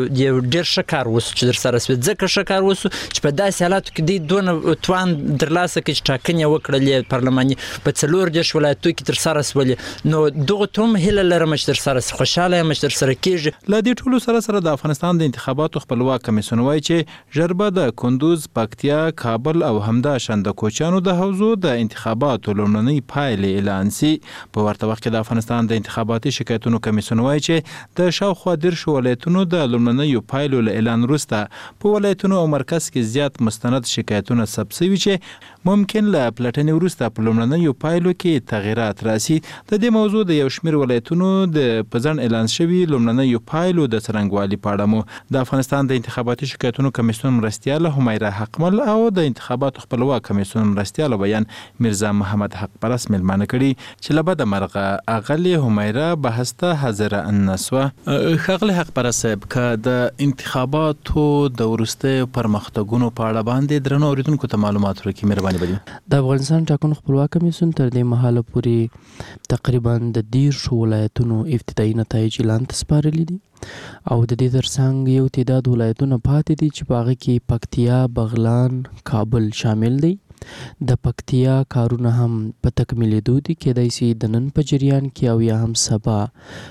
د ډیر شکار وسو چې در سره سوي ځکه شکار وسو چې په داسې حالاتو کې د دونه توان درلاسه کې چې ټاکنې وکړلې پارلماني په څلور دیش ولایتو کې تر سره سولې. نو دغه توم هله لرم چې در سره خوشاله یم چې در سره کېږي. ل دې ټولو سره سره د افغانستان د انتخاباتو خپلواک کمیسیون وایي چې ژربه د کندوز، پکتیا، کابل او همدا شند کوچانو د حوزو د انتخاباتو لومړنۍ پایلې اعلان سي. په ورته وخت کې د افغانستان د انتخاباتي شکایتونو کمیسیون وایي چې د شاوخوا دیرش ولایتونو د لومړنیو پایلو له اعلان وروسته په ولایتونو او مرکز کې زیات مستند شکایتونه ثبت شوي چې ممکن له پلټنې وروسته په لومړنیو پایلو کې تغیرات راسي. د دې موضوع د یو شمېر ولایتونو د په ځان اعلان شوي لومړنیو پایلو د څرنګوالي په اړه مو د افغانستان د انتخاباتي شکایتونو کمیسیون مرستیاله همیره حقمل او د انتخاباتو خپلواک کمیسیون مرستیاله بیان میرزا محمد حق پرست ملمانه کړي چې له بده مرغه اغلې همیره بحث ته حاضره نسوه. ښاغلی حق پرست صاحب که د انتخاباتو د وروستیو پرمختګونو په اړه باندې درنو اوریدونکو ته معلومات ورکړي مهرباني. د افغانستان ټاکنو خپلواک کمیسیون تر دې مهاله پورې تقریبا د دیرشو ولایتونو ابتدایي نتایج اعلان ته سپارلي دي او د دې ترڅنګ یو تعداد ولایتونه پاتې دي چې په هغه کې پکتیا، بغلان، کابل شامل دي. د پکتیا کارونه هم په تکمیلېدو دي، کېدای شي د نن په جریان کې او یا هم سبا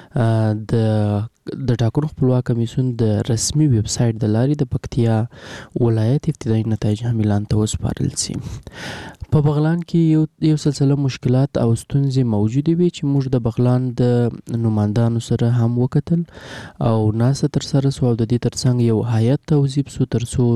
د د ټاکنو خپلواک کمیسیون د رسمي ویب سایټ د لارې د پکتیا ولایت ابتدایي نتایج هم اعلان ته وسپارل شي. په بغلان کې یو یو سلسله مشکلات او ستونزې موجودې وي چې موږ د بغلان د نمایندانو سره هم وکتل او ناسه تر سره سو او د دې ترڅنګ یو هیئت توظیف سو تر څو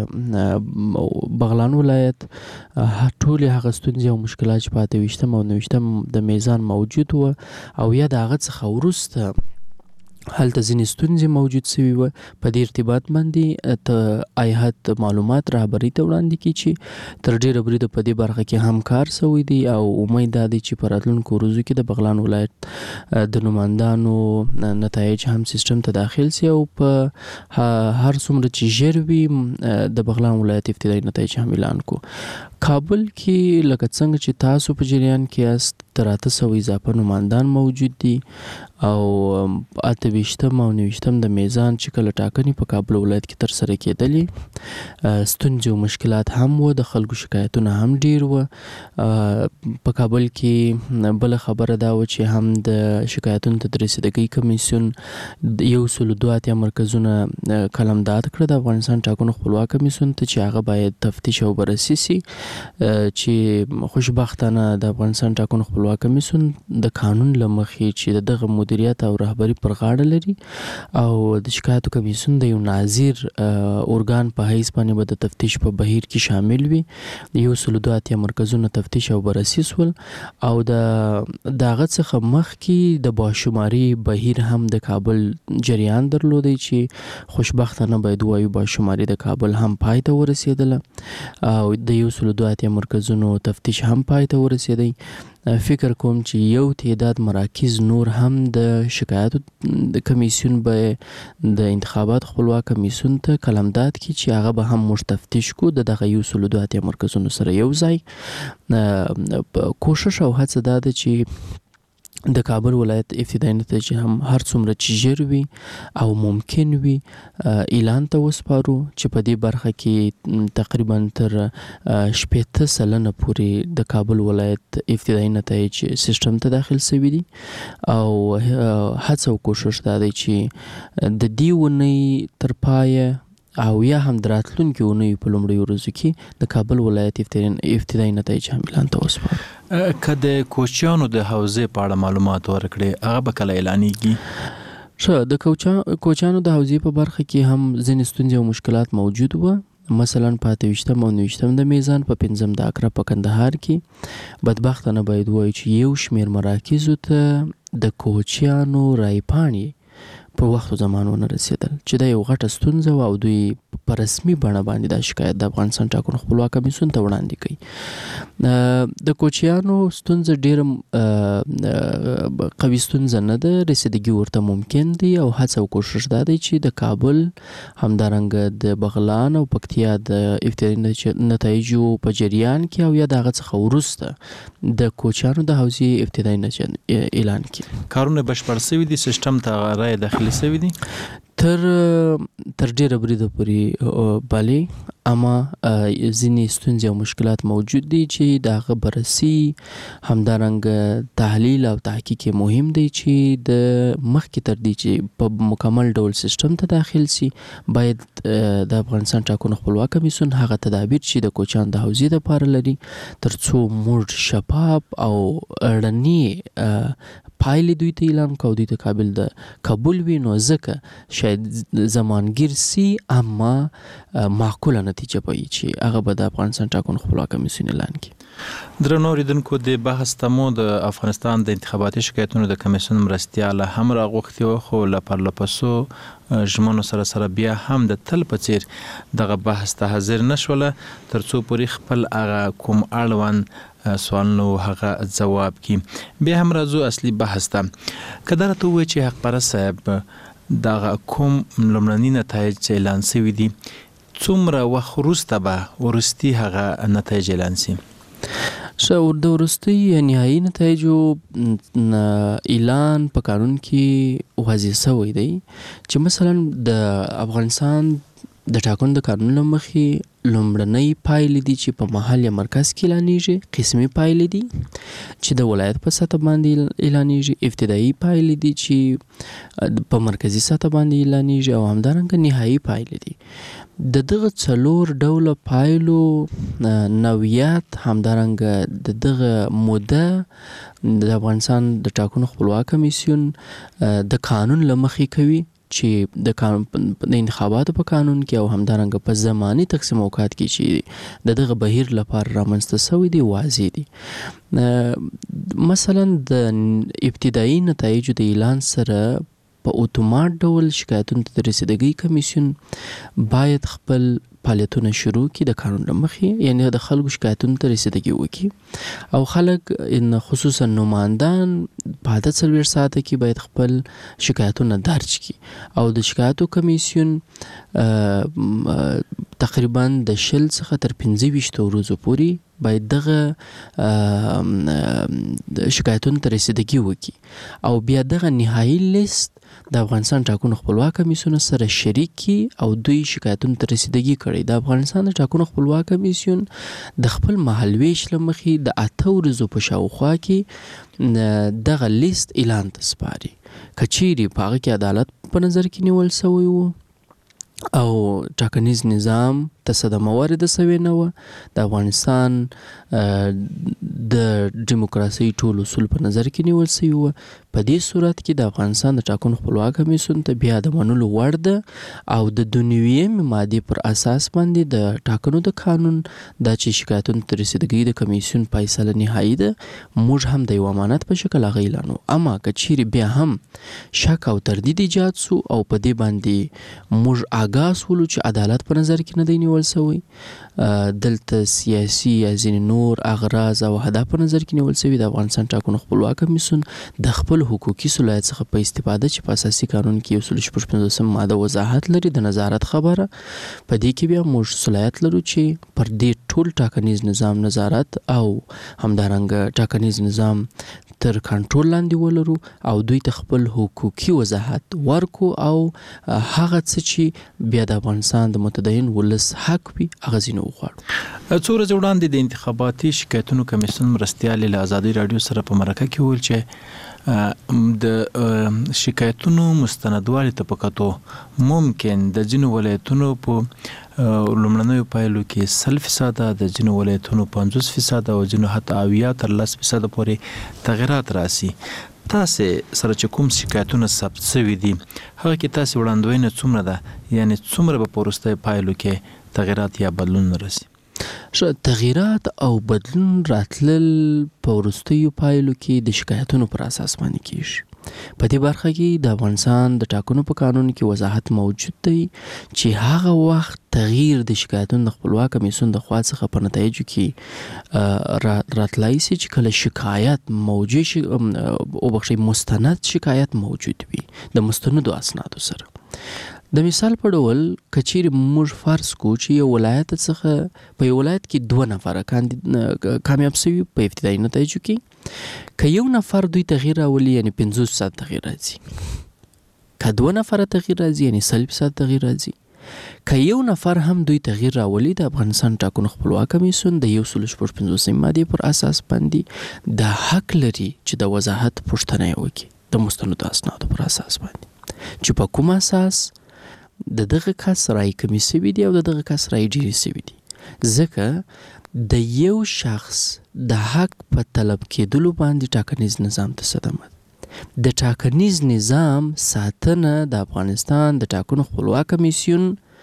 د بغلان ولایت ټولې هغه ستونزې او مشکلات چې په اته ویشتم او نهه ویشتم د میزان موجود و او یا د هغه څخه وروسته هلته ځینې ستونزې موجود سوي وه. په دې ارتباط باندې ته ایهات معلومات رهبرۍ ته وړاندې کړي چې تر ډېره بریده په دې برخه کې هم کار سوی دی او امید دا دی چې په راتلونکو ورځو کې د بغلان ولایت د نمایندانو نتایج هم سیستم ته داخل سي او په هر څومره چې ژر وي د بغلان ولایت ابتدایي نتایج هم اعلان کو. کابل کې لکه څنګه چې تاسو په جریان کې یاست تر اته سوه اضافه نمایندان موجود دي او اته ویشتم او نهه ویشتم د میزان چې کله ټاکنې په کابل ولایت کې تر سره کېدلې ستونزې او مشکلات هم و، د خلکو شکایتونه هم ډیر و. په کابل کې بل خبره دا و چې هم د شکایتونو ته د رسیدګۍ کمیسیون یو سل دوه اتیا مرکزونه قلمداد کړه د افغانستان ټاکنو خپلواک کمیسیون ته چې هغه باید تفتیش او بررسي سي چې خوشبختانه د افغانستان ټاکنو خپلواک کمیسیون د قانون له مخې چې دغه مدیریت او رهبری پر غاړه لري او د شکایتو کمیسیون د یو ناظر ارګان په حیث باندې به د تفتیش په بهیر کې شامل وي. یو سل دوه اتیا مرکزونه تفتیش او بررسي سول او د دغه څخه مخکې د باشماري بهیر هم د کابل جریان درلودی چې خوشبختانه باید وایو باشماري د کابل هم پای ته ورسېدله او د یو سل دوه اتیا مرکزونو تفتیش هم پای ته ورسېدی. فکر کوم چې یو تعداد مراکز نور هم د شکایاتو د کمیسیون به د انتخابات خپلواک کمیسیون ته قلمداد کړي چې هغه به هم موږ تفتیش کو د دغه یو سل دوه اتیا مرکزونو سره یو ځای. کوشش او هڅه دا ده چې د کابل ولایت ابتدایي نتایج هم هر څومره چې ژر وي او ممکن وي اعلان ته وسپارو چې په دې برخه کې تقریبا تر شپېته سلنه پورې د کابل ولایت ابتدایي نتایج سیستم ته داخل شوي دي او هڅه او کوشش دا دی چې د دې ونې تر پایه او یا هم دراتلونکي اونۍ په لومړیو ورځو کې د کابل ولایت ابتدایي نتایج هم اعلان ته وسپارو. که د کوچیانو د حوزې په اړه معلومات ورکړي هغه به کله اعلانیږي؟ ښه، د کوچیانو د حوزې په برخه کې هم ځینې ستونزې او مشکلات موجود وو. مثلا په اته ویشتم او نهه ویشتم د میزان په پنځم د اکره په کندهار کې بدبختانه باید ووایو چې یو شمېر مراکزو ته د کوچیانو رایپاڼې په وخت او زمان ونه رسېدل چې دا یو غټه ستونزه وه او دوی په رسمي بڼه باندې دا شکایت د افغانستان ټاکنو خپلواک کمیسیون ته وړاندې کوي. د کوچیانو ستونزه ډېره قوي ستونزه نه ده، رسیدګي ورته ممکن دی او هڅه او کوشش دا دی چې د کابل همدارنګه د بغلان او پکتیا د ابتدایي نتایجو په جریان کې او یا د هغه څخه وروسته د کوچیانو د حوزې ابتدایي نتایج اعلان کړي. کارونه بشپړ شوي دي، سیستم ته رای داخلي شوي دي تر تر ډیره بریده پورې بلې، اما ځینې ستونزې او مشکلات موجود دي چې د هغه بررسي همدارنګه تحلیل او تحقیق مهم دی چې د مخکې تر دې چې په مکمل ډول سیستم ته داخل سي باید د افغانستان ټاکنو خپلواک کمیسیون هغه تدابیر چې د کوچیانو د حوزې دپاره لري تر څو موږ شفاف او رڼې پایلې دوی ته اعلان کړو، دوی ته قابل د قبول وي، نو ځکه شاید زمانګیر سي اما معقوله نتیجه به وي چې هغه به د افغانستان ټاکنو خپلواک کمیسیون اعلان کړي. درنو اوریدونکو، د بحث تمو د افغانستان د انتخاباتي شکایتونو د کمیسیون مرستیاله هم راغوښتي وو، خو له پرلپسو ژمنو سره سره بیا هم د تل په څیر دغه بحث ته حاضر نشوله تر څو پورې خپل هغه کوم اړوند سوالونو هغه ځواب کی. بیا هم راځو اصلي بحث ته. که دا راته ووایي چې حق پرست صاحب دغه کوم لومړني نتایج چې اعلان شوي دي څومره وخت وروسته به وروستي هغه نتایج اعلان شي؟ ښه، د وروستي نهایي نتایجو اعلان په قانون کې واضح شوی دی چې مثلا د افغانستان د ټاکنو د قانون له مخې لومړنۍ پایلې دي چې په محل یا مرکز کې اعلانېږي، قسمي پایلې دي چې د ولایت په سطح باندې اعلانېږي، ابتدایي پایلې دي چې په مرکزي سطح باندې اعلانېږي او همدارنګه نهایي پایلې دي. د دغه څلور ډوله پایلو نوعیت همدارنګه د دغه موده د افغانستان د ټاکنو خپلواک کمیسیون د قانون له مخې کوي چې د قانون د انتخاباتو په قانون کې او همدارنګه په زماني تقسیم اوقات کې چې د دغه بهیر لپاره رامنځته شوی دی واضح دي. مثلا د ابتدایي نتایجو د اعلان سره په اتومات ډول شکایتونو ته د رسیدګۍ کمیسیون باید خپل فعالیتونه شروع کړي د قانون له مخې، یعنی د خلکو شکایتونو ته رسیدګي وکړي او خلک ان خصوصا نمایندان په اته څلوېښت ساعته کې باید خپل شکایتونه درج کړي او د شکایتو کمیسیون تقریبا د شل څخه تر پنځه ویشت ورځو پورې باید دغه شکایتونو ته رسیدګي وکړي او بیا دغه نهایي لیست د افغانستان ټاکنو خپلواک کمیسیون سره شریک کی او دوی شکایتونو ته رسیدګي کړي. د افغانستان ټاکنو خپلواک کمیسیون د خپل محلویش لمخې د اته ورځو په شاوخوا کې دغه لیست اعلان ته سپاري. کچيري په هغه کې عدالت په نظر کې نیول شوی وو او ټاکنیز نظام ته صدمه وارده شوې نه وه، د افغانستان د ډیموکراسۍ ټول اصول په نظر کې نیول شوي وه. په دې صورت کې د افغانستان د ټاکنو خپلواک کمیسیون ته بیا د منلو وړ ده او د دوه نوېمې مادې پر اساس باندې د ټاکنو د قانون دا چې شکایتونو ته رسیدګۍ د کمیسیون فیصله نهایي ده، موږ هم د یو امانت په شکل هغه اعلانو. اما که چیرې بیا هم شک او تردید ایجاد سو او په دې باندې موږ آګاه سولو چې عدالت په نظر کې نه دی نیول نیول شوی دلته سیاسي یا ځینې نور اغراض او اهداف په نظر کې نیول شوي. د افغانستان ټاکنو خپلواک کمیسیون د خپل حقوقي صلاحیت څخه په استفاده چې په اساسي قانون کې یو سل شپږ پنځوسم ماده وضاحت لري د نظارت خبره، په دې کې بیا موږ صلاحیت لرو چې پر دې ټول ټاکنیز نظام نظارت او همدارنګه ټاکنیز نظام تر کنټرول لاندې ولرو او دوی ته خپل حقوقي وضاحت ورکو او هغه څه چې بیا د افغانستان د متدین ولس حق وي هغه ځینې وغواړو. څو ورځې وړاندې د انتخاباتي شکایتونو کمیسیون مرستیال له ازادي راډیو سره په مرکه کې وویل چې د شکایتونو مستندوالي ته په کتو ممکن د ځینو ولایتونو په لومړنیو پایلو کې سل فیصده د ځینو ولایتونو پنځوس فیصده او ځینو حتی اویا تر لس فیصده پورې تغیرات راسي. تاسې سره چې کوم شکایتونه ثبت شوي دي هغه کې تاسې وړاندوینه څومره ده، یعنی څومره به په وروستیو پایلو کې تغیرات یا بدلون راسي؟ تغیرات او بدلون راتلل په وروستیو پایلو کې د شکایتونو پر اساس باندې کیږي. په دې برخه کې د افغانستان د ټاکنو په قانون کې وضاحت موجود دی چې هغه وخت تغییر د شکایتونو د خپلواک کمیسیون د خوا څخه په نتایجو کې راتلای شي چې کله شکایت موجود شي او بخښي مستند شکایت موجود وي د مستندو اسنادو سره. د مثال په ډول کچیر موږ فرض کو چې یو ولایت څخه په یو ولایت کې دوه نفر کامیاب شوي په ابتدایي نتایجو کې، که یو نفر دوی تغییر راولي یعنی پنځوس فیصد تغییر راځي، که دوه نفر تغییر راځي یعنی سل فیصد تغییر راځي، که یو نفر هم دوی تغییر راولي د افغانستان ټاکنو خپلواک کمیسیون د یو سل شپږ پنځوسمې مادې پر اساس باندې د حق لري چې د وضاحت پوښتنه یې وکړي د مستندو اسنادو پر اساس باندې چې په کوم اساس د دغه کس رای کمی سوي دي او د دغه کس رای ډیری سوي دي. ځکه د یو شخص د حق په طلب کېدلو باندې ټاکنیز نظام ته صدمه د ټاکنیز نظام ساتنه د افغانستان د ټاکنو خپلواک کمیسیون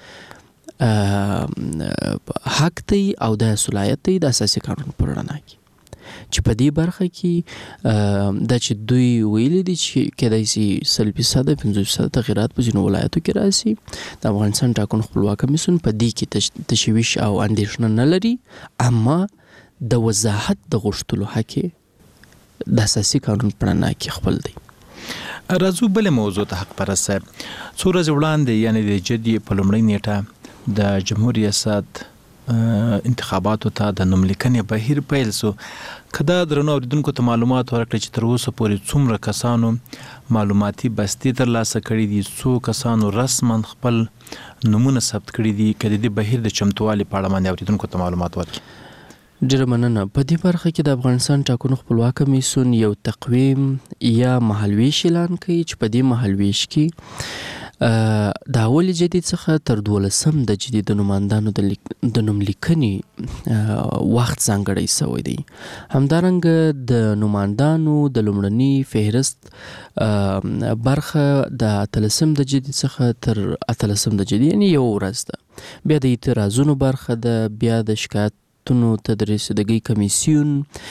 حق دی او د صلاحیت دی د اساسي قانون پر رڼا کې چې په دې برخه کې دا چې دوی ویلي دي چې کېدای شي سل فیصده پنځوس فیصده تغیرات په ځینو ولایتو کې راسي. د افغانستان ټاکنو خپلواک کمیسیون په دې کې تشویش او اندېښنه نه لري، اما د وضاحت د غوښتلو حق د اساسي قانون په رڼا کې خپل دی. راځو بلې موضوع ته حق پرست صاحب. څو ورځې وړاندې یعنې د جدي په لومړۍ نیټه د جمهور ریاست انتخاباتو ته د نوملیکنې بهیر پیل سو. که دا درنو اوریدونکو ته معلومات ورکړي چې تر اوسه پورې څومره کسانو معلوماتي بستې ترلاسه کړي دي، څو کسانو رسما خپل نومونه ثبت کړي دي، که د دې بهیر د چمتووالي په اړه باندې اوریدونکو ته معلومات ورکړي؟ ډېره مننه. په دې برخه کې د افغانستان ټاکنو خپلواک کمیسیون یو تقویم یا مهالویش اعلان کوي چې په دې مهالویش کې د اول جدید څخه تر دولسم د جدید د نوماندانو د نوملیکنې وخت ځانګړی شوی دی. همدارنګه د نوماندانو د لومړني فهرست برخه د اتلسم د جدید څخه تر اتلسم د جدید یعنی یو ورځ ده. بیا د اعتراضونو برخه ده، بیا د شکایت تونو ته د رسیدګۍ کمیسیون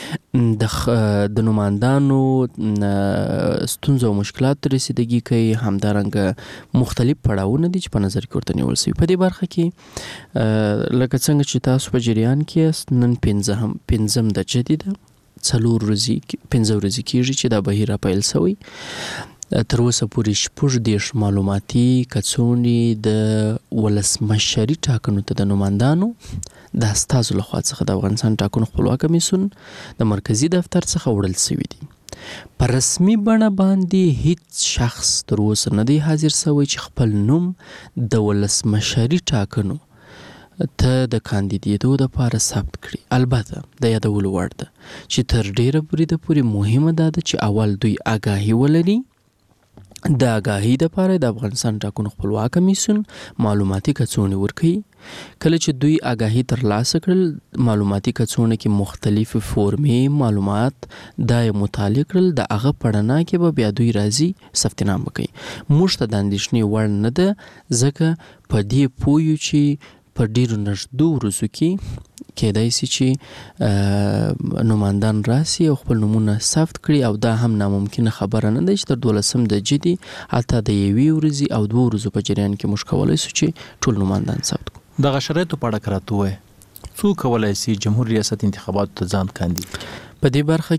د نوماندانو ستونزو او مشکلات ته رسیدګي کوي، همدارنګه مختلف پړاوونه دي چې په نظر کې ورته نیول شوي. په دې برخه کې لکه څنګه چې تاسو په جریان کې یاست، نن پنځم پنځم د جدید څلور ورځې پنځه ورځې کېږي چې دا بهیر پیل شوی. تر اوسه پورې شپږ دېرش معلوماتي کڅوړې د ولسمشري ټاکنو ته د نوماندانو د استازو لخوا څخه د افغانستان ټاکنو خپلواک کمیسیون د مرکزي دفتر څخه وړل شوي دي. په رسمي بڼه باندې هیڅ شخص تر اوسه نه دی حاضر شوی چې خپل نوم د ولسمشري ټاکنو ته د کاندیدېدو دپاره ثبت کړي. البته د یادولو وړ ده چې تر ډیره بریده پورې مهمه دا ده چې اول دوی آګاهي ولري. د آګاهي دپاره د افغانستان ټاکنو خپلواک کمیسیون معلوماتي کڅوړې ورکوي. کله چې دوی آګاهي ترلاسه کړل، معلوماتي کڅوړه کې مختلفې فورمې معلومات دا یې مطالعه کړل، د هغه په رڼا کې به بیا دوی راځي ثبت نام وکړي. موږ ته د اندېښنې وړ نه ده، ځکه په دې پوه یو چې په ډیرو نږدې ورځو کې کېدای شي چې نوماندان راسي او خپل نومونه ثبت کړي، او دا هم ناممکنه خبره نه ده چې تر دولسم د جدي حتی د یوې ورځې او دوه ورځو په جریان کې موږ کولی شو چې ټول نوماندان ثبت کړو. دغه شرایطو په اړه راته ووایه څوک کولی شي جمهور ریاست انتخاباتو ته ځان کاندید کړي؟ په دې برخه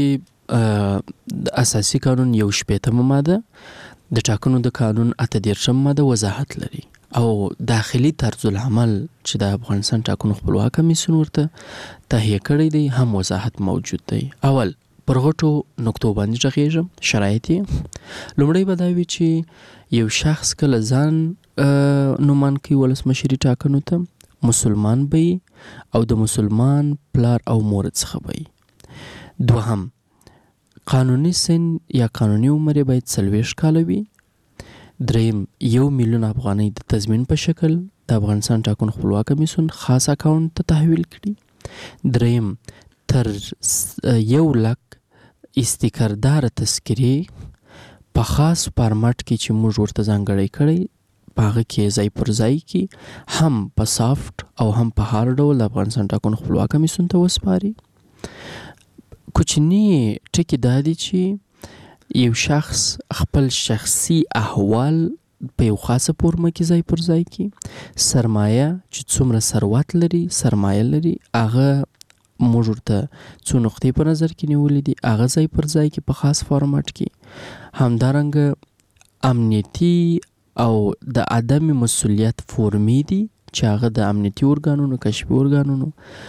کې د اساسي قانون یو شپېتمه ماده د ټاکنو د قانون اته دېرشم ماده وضاحت لري او داخلي طرز العمل چې د افغانستان ټاکنو خپلواک کمیسیون ورته تهیه کړی دی هم وضاحت موجود دی. اول پر غټو نقطو باندې غږیږم. شرایط یې لومړی به دا وي چې یو شخص کله ځان نومان کوي ولسمشري ټاکنو ته مسلمان به او د مسلمان پلار او مور څخه به. دوهم قانوني سن یا قانوني عمر باید څلوېښت کاله وي. دریم یو میلیون افغانۍ د تضمین په شکل د افغانستان ټاکنو خپلواک کمیسیون خاص اکاونټ ته تحویل کړي. دریم تر یو لک استیکردار تذکرې په خاص فارمټ کې چې موږ ورته ځانګړی کړی په هغه کې ځای پر ځای کې هم په سافت او هم په هارد ډول د افغانستان ټاکنو خپلواک کمیسیون ته وسپاري. کوچني ټکي دا دي چې یو شخص خپل شخصي احوال په یو خاصه فورمه کې ځای پر ځای کې سرمایه چې څومره ثروت لري سرمایه لري هغه موږ ورته څو نقطې په نظر کې نیولې دي هغه ځای پر ځای کې په خاص فارمټ کې همدارنګه امنیتي او د عدم مسؤلیت فورمې دي چې هغه د امنیتي ارګانونو کشفي ارګانونو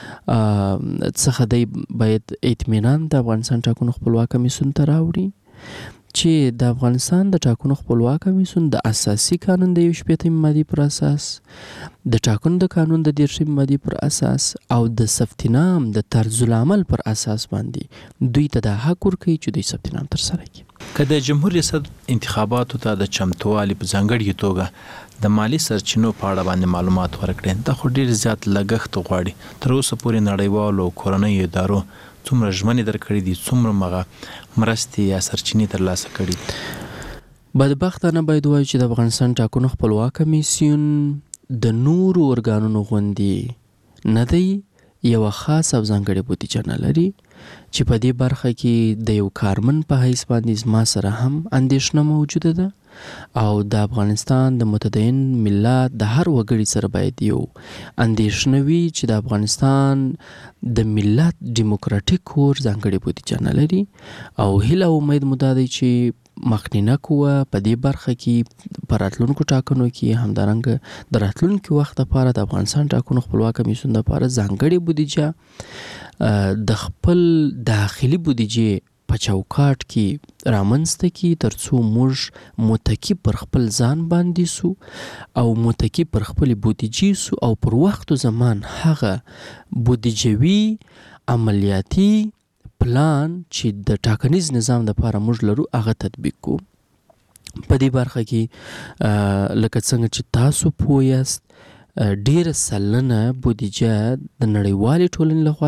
څخه دی باید اطمینان د افغانستان ټاکنو خپلواک کمیسیون ته راوړي چې د افغانستان د ټاکنو خپلواک کمیسیون د اساسي قانون د یو شپېتمې مادې پر اساس د ټاکنو د قانون د دېرشمې مادې پر اساس او د ثبتنام د طرز العمل پر اساس باندې دوی ته د حق ورکوي چې دوی ثبتنام ترسره کړي. که د جمهور ریاست انتخاباتو ته د چمتووالي په ځانګړې توګه د مالی سرچینو په اړه باندې معلومات ورکړي، دا خو ډیر زیات لګښت غواړي. تر اوسه پورې نړیوالو کورنیو ادارو څومره ژمنې درکړي دي، څومره مغه مرستې یا سرچینې ترلاسه کړي دي؟ بدبختانه باید ووایو چې د افغانستان ټاکنو خپلواک کمیسیون د نورو ارګانونو غوندې نه دی، یوه خاص او ځانګړې بودیجه نه لري چې په دې برخه کې د یو کارمن په حیث باندې زما سره هم اندېښنه موجوده ده او د افغانستان د متدین ملت د هر وګړي سره باید یو اندېښنه وي چې د افغانستان د ملت ډیموکراټیک کور ځانګړې بودیجه نه لري او هیله او امید مو دا دی چې مخنینه قوه په دې برخه کې په راتلونکو ټاکنو کې همدارنګه د راتلونکي وخت لپاره د افغانستان ټاکنو خپلواک کمیسیون لپاره ځانګړې بودیجه د خپل داخلي بودیجې په چوکاټ کې رامنځته کړي ترڅو موږ متکی پر خپل ځان باندې سو او متکی پر خپل بودیجې سو او پر وخت و زمان هغه بودیجوي عملیاتي پلان چې د ټاکنیز نظام لپاره موږ لرو هغه تطبیق کو. په دې برخه کې لکه څنګه چې تاسو پوه یاست ډیره سلنه بودیجه د نړیوالې ټولنې لخوا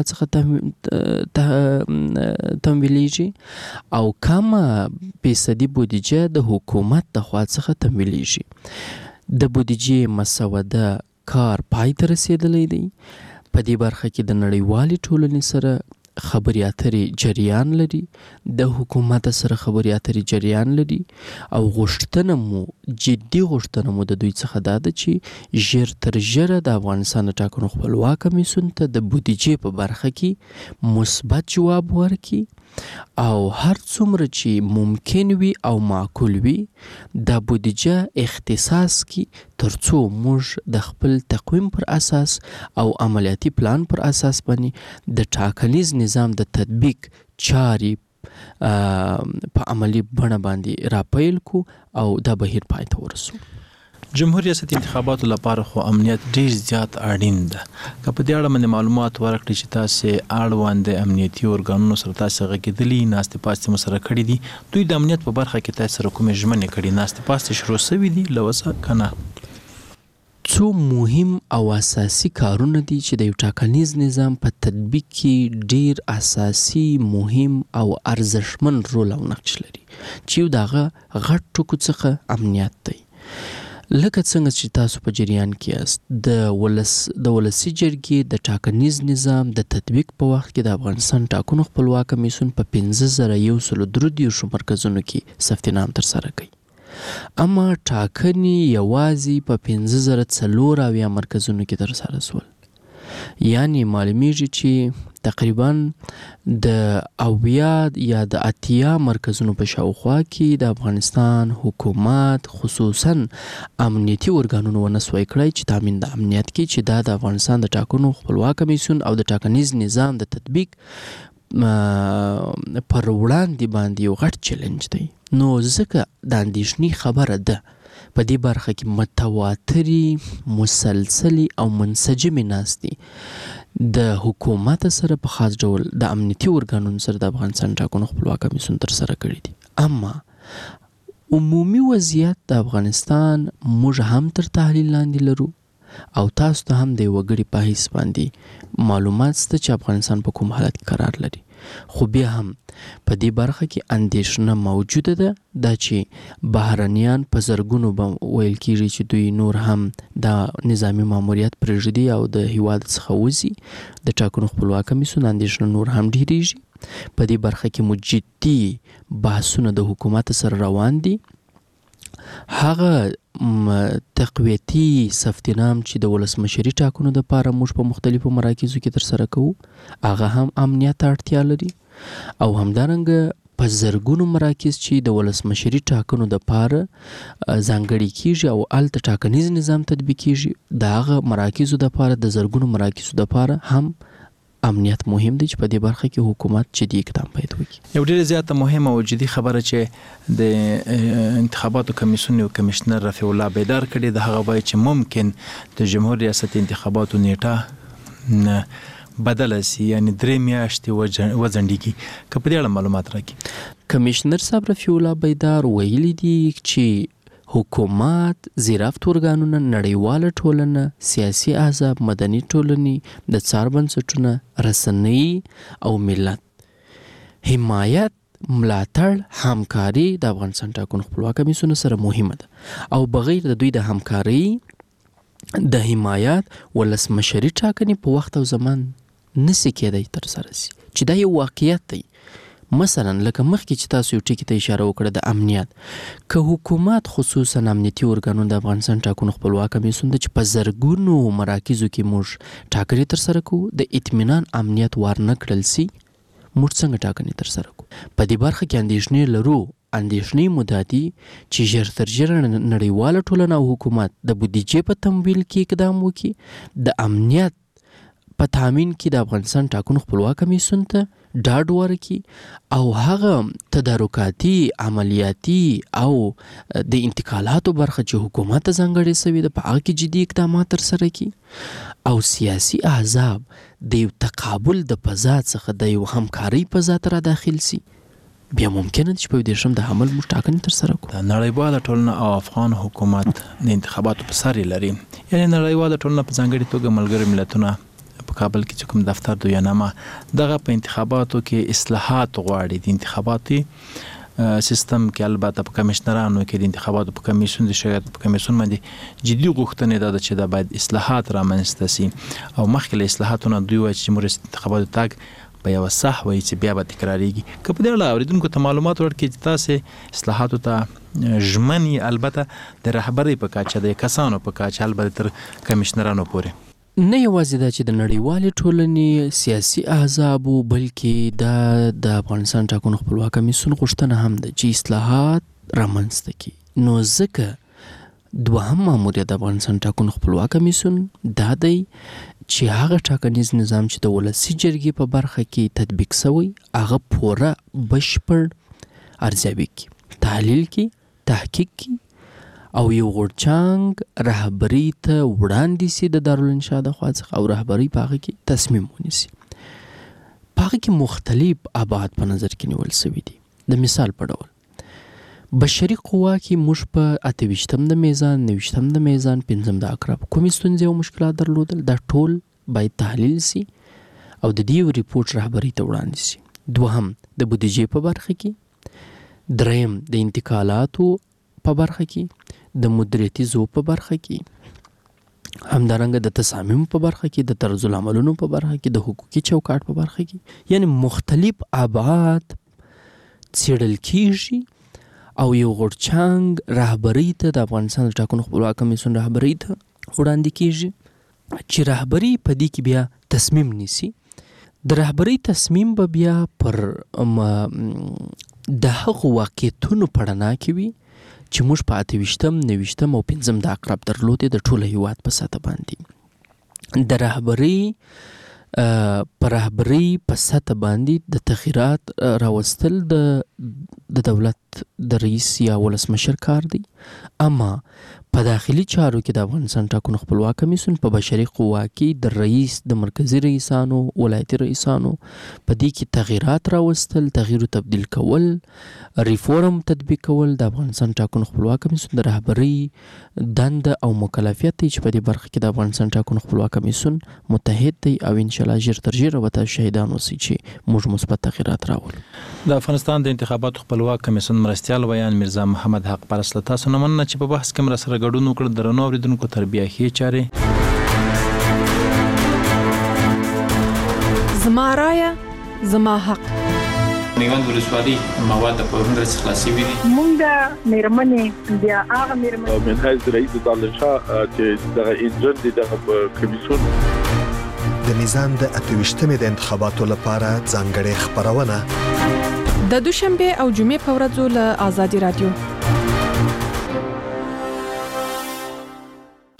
څخه تمویلیږي او کمه فیصدي بودیجه د حکومت لخوا څخه تمویلیږي. د بودیجې مسوده کار پای ته رسیدلی دی. په دې برخه کې د نړیوالې ټولنې سره خبرې اترې جریان لري، د حکومت سره خبرې اترې جریان لري او غوښتنه مو جدي غوښتنه مو د دوی څخه دا ده چې ژر تر ژره د افغانستان د ټاکنو خپلواک کمیسیون ته د بودیجې په برخه کې مثبت جواب ورکړي او هر څومره چې ممکن وي او معقول وي دا بودیجه اختصاص کی ترڅو موږ د خپل تقویم پر اساس او عملیاتي پلان پر اساس باندې د ټاکنیز نظام د تطبیق چارې په عملی بڼه باندې راپیل کو او دا بهیر پای ته ورسو. جمهور ریاست انتخاباتو لپاره خو امنیت ډیر زیات اړین ده. که په دې اړه باندې معلومات ورکړي چې تاسو اړوند امنیتي ارګانونو سره تاسو غږیدلی ناستې پاستې مو سره کړي دي، دوی د امنیت په برخه کې تاسو سره کومې ژمنې کړي ناستې پاستې شروع شوي دي لوسه کنه؟ څو مهم او اساسي کارونه دي چې د یو ټاکنیز نظام په تطبیق کې ډیر اساسي مهم او ارزښتمن رول او نقش لري چې یو دغه غټ ټکو څخه امنیت دی. لکه څنګه چې تاسو په جریان کې یاست د ولس د ولسي جرګې د ټاکنیز نظام د تطبیق په وخت کې د افغانستان ټاکنو خپلواک کمیسیون په پنځه زره یو سلو درې دیرشو مرکزونو کې ثبت نام ترسره کوي. اما ټاکنې یوازې په پنځه زره څلور اویا مرکزونو کې ترسره شول. یعنی معلومیږي چې تقریبا د اویا یا د اتیا مرکزونو په شاوخوا کې د افغانستان حکومت خصوصا امنیتي ارګانونو ونسوي کړی چې تامین د امنیت کې چې دا د افغانستان د ټاکنو خپلواک کمیسیون او د ټاکنیز نظام د تطبیق پر وړاندې باندې یو غټ چیلنج دی. نو ځکه د اندېښنې خبره ده په دې برخه کې متواتري مسلسلي او منسجمې ناستې د حکومت سره په خاص ډول د امنیتي ارګانونو سره د افغانستان ټاکنو خپلواک کمیسیون ترسره کړي دي. اما عمومي وضعیت د افغانستان موږ هم تر تحلیل لاندې لرو او تاسو ته هم د وګړي په حیث باندې معلومات شته چې افغانستان په کوم حالت کې قرار لري. خو بیا هم په دې برخه کې اندېښنه موجوده ده دا چې بهرنیان په زرګونو به ویل کېږي چې دوی نور هم د نظامي ماموریت پرېږدي او د هیواد څخه وځي. د ټاکنو خپلواک کمیسیون اندېښنه نور هم ډېرېږي. په دې برخه کې مو جدي بحثونه د حکومت سره روان دي. هغه تقویتي سفتنام چې د ولسمشري ټاکنو دپاره موږ په مختلفو مراکزو کې ترسره کوو هغه هم امنیت ته اړتیا لري او همدارنګه په زرګونو مراکز چې د ولسمشري ټاکنو دپاره ځانګړي کیږي او هلته ټاکنیز نظام تطبیق کیږي د هغه مراکزو دپاره د زرګونو مراکزو دپاره هم امنیت مهم دی چې په دې برخه کې حکومت جدي اقدام باید وکړي. یو ډېر زیاته مهمه او جدي خبره چې د انتخاباتو کمیسیون او کمشنر رفیع الله بیدار کړي د هغه وایي چې ممکن د جمهور ریاست انتخاباتو نیټه بدله سي یعنی درې میاشتې وځنډیږي. که په دې اړه معلومات راکړي. کمشنر صاحب رفیع الله بیدار ویلي دي چې حکومت، زیرافت ارګانونه، نړیواله ټولنه، سیاسي احزاب، مدني ټولنې، د څار بنسټونه، رسنۍ او ملت حمایت، ملاتړ، همکاري د افغانستان ټاکنو خپلواک کمیسیون سره مهمه ده او بغیر د دوی د همکاري د حمایت ولسمشري ټاکنې په وخت او زمان نسی کېدای ترسره سي چې دا یو واقعیت دی. مثلا لکه مخکې چې تاسو یو ټکي ته اشاره وکړه د امنیت، که حکومت خصوصا امنیتي ارګانونه د افغانستان ټاکنو خپلواک کمیسیون د چې په زرګونو مراکزو کې موږ ټاکنې ترسره کوو د اطمینان امنیت ور نه کړل سي موږ څنګه ټاکنې ترسره کوو. په دې برخه کې اندېښنې لرو. اندېښنې مو دا دي چې ژر تر ژره نړیواله ټولنه او حکومت د بودیجې په تمویل کې اقدام وکړي، د امنیت په تامین کې د افغانستان ټاکنو خپلواک کمیسیون ته ډاډ ورکړي او هغه تدارکاتي، عملیاتي او د انتقالاتو برخه چې حکومت ته ځانګړې شوې ده په هغه کې جدي اقدامات ترسره کړي او سیاسي احزاب د یو تقابل د فضا څخه د یو همکارۍ فضا ته را داخل سي. بیا ممکنه ده چې په دېرشم د حمل موږ ټاکنې ترسره کړو. نړیواله ټولنه او افغان حکومت د انتخاباتو په سر لري. یعنې نړیواله ټولنه په ځانګړې توګه ملګري ملتونه په کابل کې چې کوم دفتر دویانامه دغه په انتخاباتو کې اصلاحات غواړي. د انتخاباتي سیستم کې البته په کمشنرانو کې د انتخاباتو په کمیسیون د شرکت په کمیسیون باندې جدي غوښتنې ده چې دا باید اصلاحات رامنځته سي او مخکې له اصلاحاتو دوی وایي چې موږ انتخاباتو تګ په یو صح وایي چې بیا به تکراریږي. که په دې اړه اوریدونکو ته معلومات ورکړي چې تاسې اصلاحاتو ته ژمنې البته د رهبرۍ په کچه د کسانو په کچه البته تر کمشنرانو پورې نه یوازې دا چې د نړیوالې ټولنې سیاسي احزابو بلکې دا د افغانستان ټاکنو خپلواک کمیسیون غوښتنه هم ده چې اصلاحات رامنځته کړي. نو ځکه دوهم ماموریت د افغانستان ټاکنو خپلواک کمیسیون دا دی چې هغه ټاکنیز نظام چې د ولسي جرګې په برخه کې تطبیق شوی هغه پوره بشپړ ارزیابي کړي، تحلیل کړي، تحقیق کړي او یو غورچانګ رهبري ته وړاندې سي د دارالانشا د خوا څخه او رهبري په هغه کې تصمیم ونیسي. په هغه کې مختلف ابعاد په نظر کې نیول شوي دي. د مثال په ډول بشري قوا کې موږ په اته ویشتم د میزان، نهه ویشتم د میزان، پنځم د اقرب کومې ستونزې او مشکلات درلودل دا ټول باید تحلیل سي او د دې ریپورت رهبري ته وړاندې سي. دوهم د بودیجې په برخه کې، دریم د انتقالاتو په برخه کې، د مدیریتي ذوب په برخه کې، همدارنګه د تصامیم په برخه کې، د طرز العملونو په برخه کې، د حقوقي چوکاټ په برخه کې، یعنی مختلف ابعاد څیړل کیږي او یو غورچانګ رهبري ته د افغانستان د ټاکنو خپلواک کمیسیون رهبري ته وړاندې کیږي چې رهبري په دې کې بیا تصمیم نیسي. د رهبري تصمیم به بیا پر د هغو واقعیتونو په رڼا کې وي چې موږ په اته ویشتم نوي ویشتم او پنځم د عقرب درلودې د ټوله هیواد په سطح باندې د رهبري په رهبري په سطح باندې د تغییرات راوستل د د دولت د رئیس یا ولسمشر کار دی. اما په داخلي چارو کې د افغانستان ټاکنو خپلواک کمیسیون په بشري قوا کې د رئیس د مرکزی رئیسانو ولایتي رئیسانو په دې کې تغییرات راوستل، تغییر او تبدیل کول، ریفورم تطبیق کول د افغانستان ټاکنو خپلواک کمیسیون د رهبري دند او مکلفیت دی چې په دې برخه کې د افغانستان ټاکنو خپلواک کمیسیون متحد دی او ان شاء الله ژر تر ژره به تاسو شهیدان اوسئ چې موږ مثبت تغییرات راوړو. د افغانستان د انتخاباتو خپلواک کمیسیون مرستیال ویان میرزا محمد حق پرست تاسو نه مننه چې په بحث کې مر سره ګډون وکړ. درنو اوریدونکو تربیه هي چاره زما رایه زما حق میوند ولسوالۍ مواد په هندرس خلاصي وي. مونږ د میرمنې بیا هغه میرمنې من حیث رئیس دالشا چې د انجن د کمیسیون د میزان د اته ویشتمې د انتخاباتو لپاره ځانګړې خبرونه د دوشنبه او جمعې په ورځو له آزادي رادیو